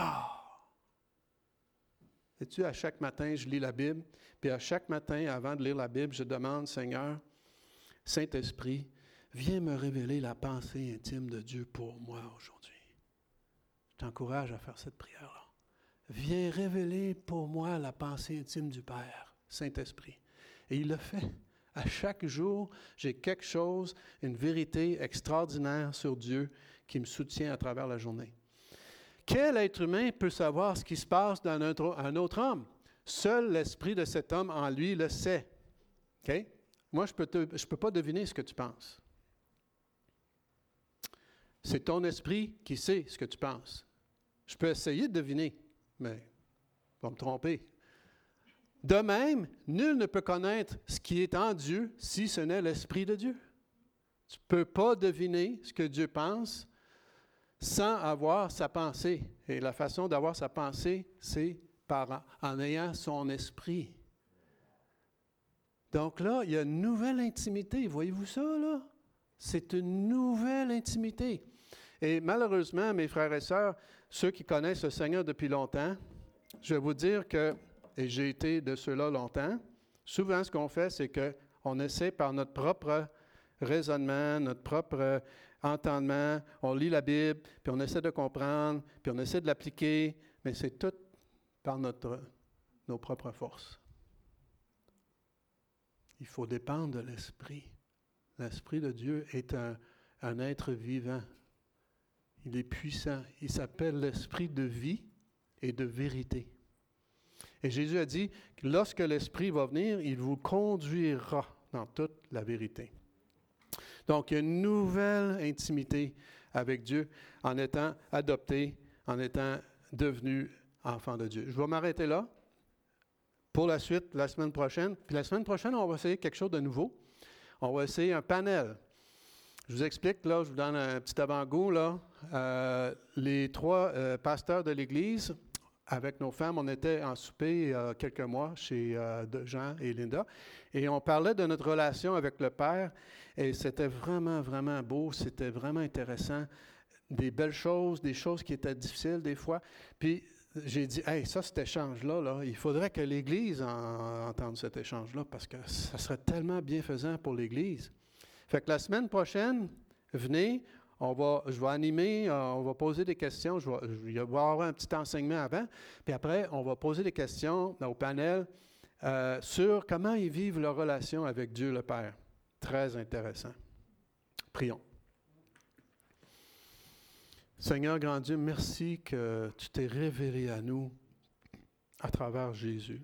Sais-tu, à chaque matin, je lis la Bible, puis à chaque matin, avant de lire la Bible, je demande, Seigneur, Saint-Esprit, viens me révéler la pensée intime de Dieu pour moi aujourd'hui. Je t'encourage à faire cette prière-là. Viens révéler pour moi la pensée intime du Père, Saint-Esprit. Et il le fait. À chaque jour, j'ai quelque chose, une vérité extraordinaire sur Dieu qui me soutient à travers la journée. Quel être humain peut savoir ce qui se passe dans un autre, un autre homme? Seul l'esprit de cet homme en lui le sait. OK? Moi, je ne peux, je peux pas deviner ce que tu penses. C'est ton esprit qui sait ce que tu penses. Je peux essayer de deviner, mais je vais me tromper. De même, nul ne peut connaître ce qui est en Dieu si ce n'est l'Esprit de Dieu. Tu ne peux pas deviner ce que Dieu pense sans avoir sa pensée. Et la façon d'avoir sa pensée, c'est par, en ayant son esprit. Donc là, il y a une nouvelle intimité. Voyez-vous ça, là? C'est une nouvelle intimité. Et malheureusement, mes frères et sœurs, ceux qui connaissent le Seigneur depuis longtemps, je vais vous dire que, et j'ai été de ceux-là longtemps, souvent ce qu'on fait, c'est qu'on essaie par notre propre raisonnement, notre propre entendement, on lit la Bible, puis on essaie de comprendre, puis on essaie de l'appliquer, mais c'est tout par notre, nos propres forces. Il faut dépendre de l'Esprit. L'Esprit de Dieu est un, un être vivant. Il est puissant. Il s'appelle l'Esprit de vie et de vérité. Et Jésus a dit que lorsque l'Esprit va venir, il vous conduira dans toute la vérité. Donc, il y a une nouvelle intimité avec Dieu en étant adopté, en étant devenu enfant de Dieu. Je vais m'arrêter là. Pour la suite, la semaine prochaine. Puis la semaine prochaine, on va essayer quelque chose de nouveau. On va essayer un panel. Je vous explique, là, je vous donne un petit avant-goût, là. Euh, les trois euh, pasteurs de l'Église, avec nos femmes, on était en souper il y a quelques mois chez euh, Jean et Linda, et on parlait de notre relation avec le Père, et c'était vraiment, vraiment beau, c'était vraiment intéressant, des belles choses, des choses qui étaient difficiles des fois. Puis j'ai dit, hey, ça, cet échange-là, là, il faudrait que l'Église en, entende cet échange-là, parce que ça serait tellement bienfaisant pour l'Église. Fait que la semaine prochaine, venez, on va, je vais animer, on va poser des questions, je vais, il va y avoir un petit enseignement avant, puis après, on va poser des questions au panel euh, sur comment ils vivent leur relation avec Dieu le Père. Très intéressant. Prions. Seigneur grand Dieu, merci que tu t'es révélé à nous à travers Jésus,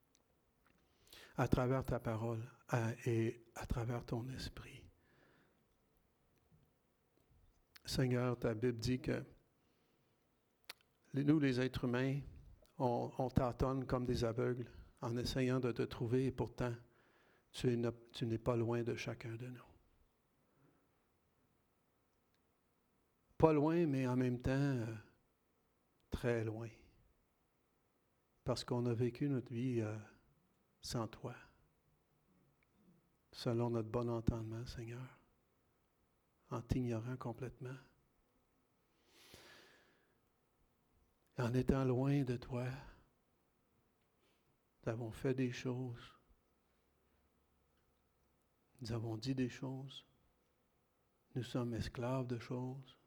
à travers ta parole à, et à travers ton esprit. Seigneur, ta Bible dit que nous, les êtres humains, on, on tâtonne comme des aveugles en essayant de te trouver et pourtant, tu, es, tu n'es pas loin de chacun de nous. Pas loin, mais en même temps, euh, très loin. Parce qu'on a vécu notre vie euh, sans toi. Selon notre bon entendement, Seigneur. En t'ignorant complètement. En étant loin de toi, nous avons fait des choses. Nous avons dit des choses. Nous sommes esclaves de choses.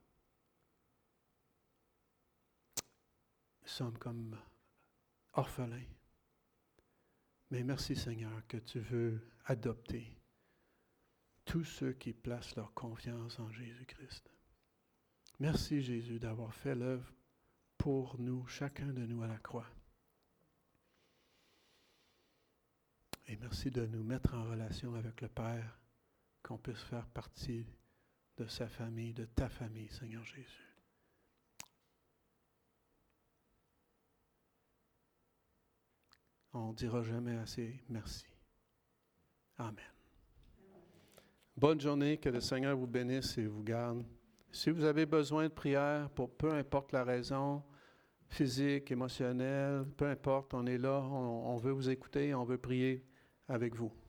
Nous sommes comme orphelins. Mais merci Seigneur que tu veux adopter tous ceux qui placent leur confiance en Jésus-Christ. Merci Jésus d'avoir fait l'œuvre pour nous, chacun de nous à la croix. Et merci de nous mettre en relation avec le Père, qu'on puisse faire partie de sa famille, de ta famille, Seigneur Jésus. On ne dira jamais assez merci. Amen. Bonne journée, que le Seigneur vous bénisse et vous garde. Si vous avez besoin de prière pour peu importe la raison, physique, émotionnelle, peu importe, on est là, on, on veut vous écouter, on veut prier avec vous.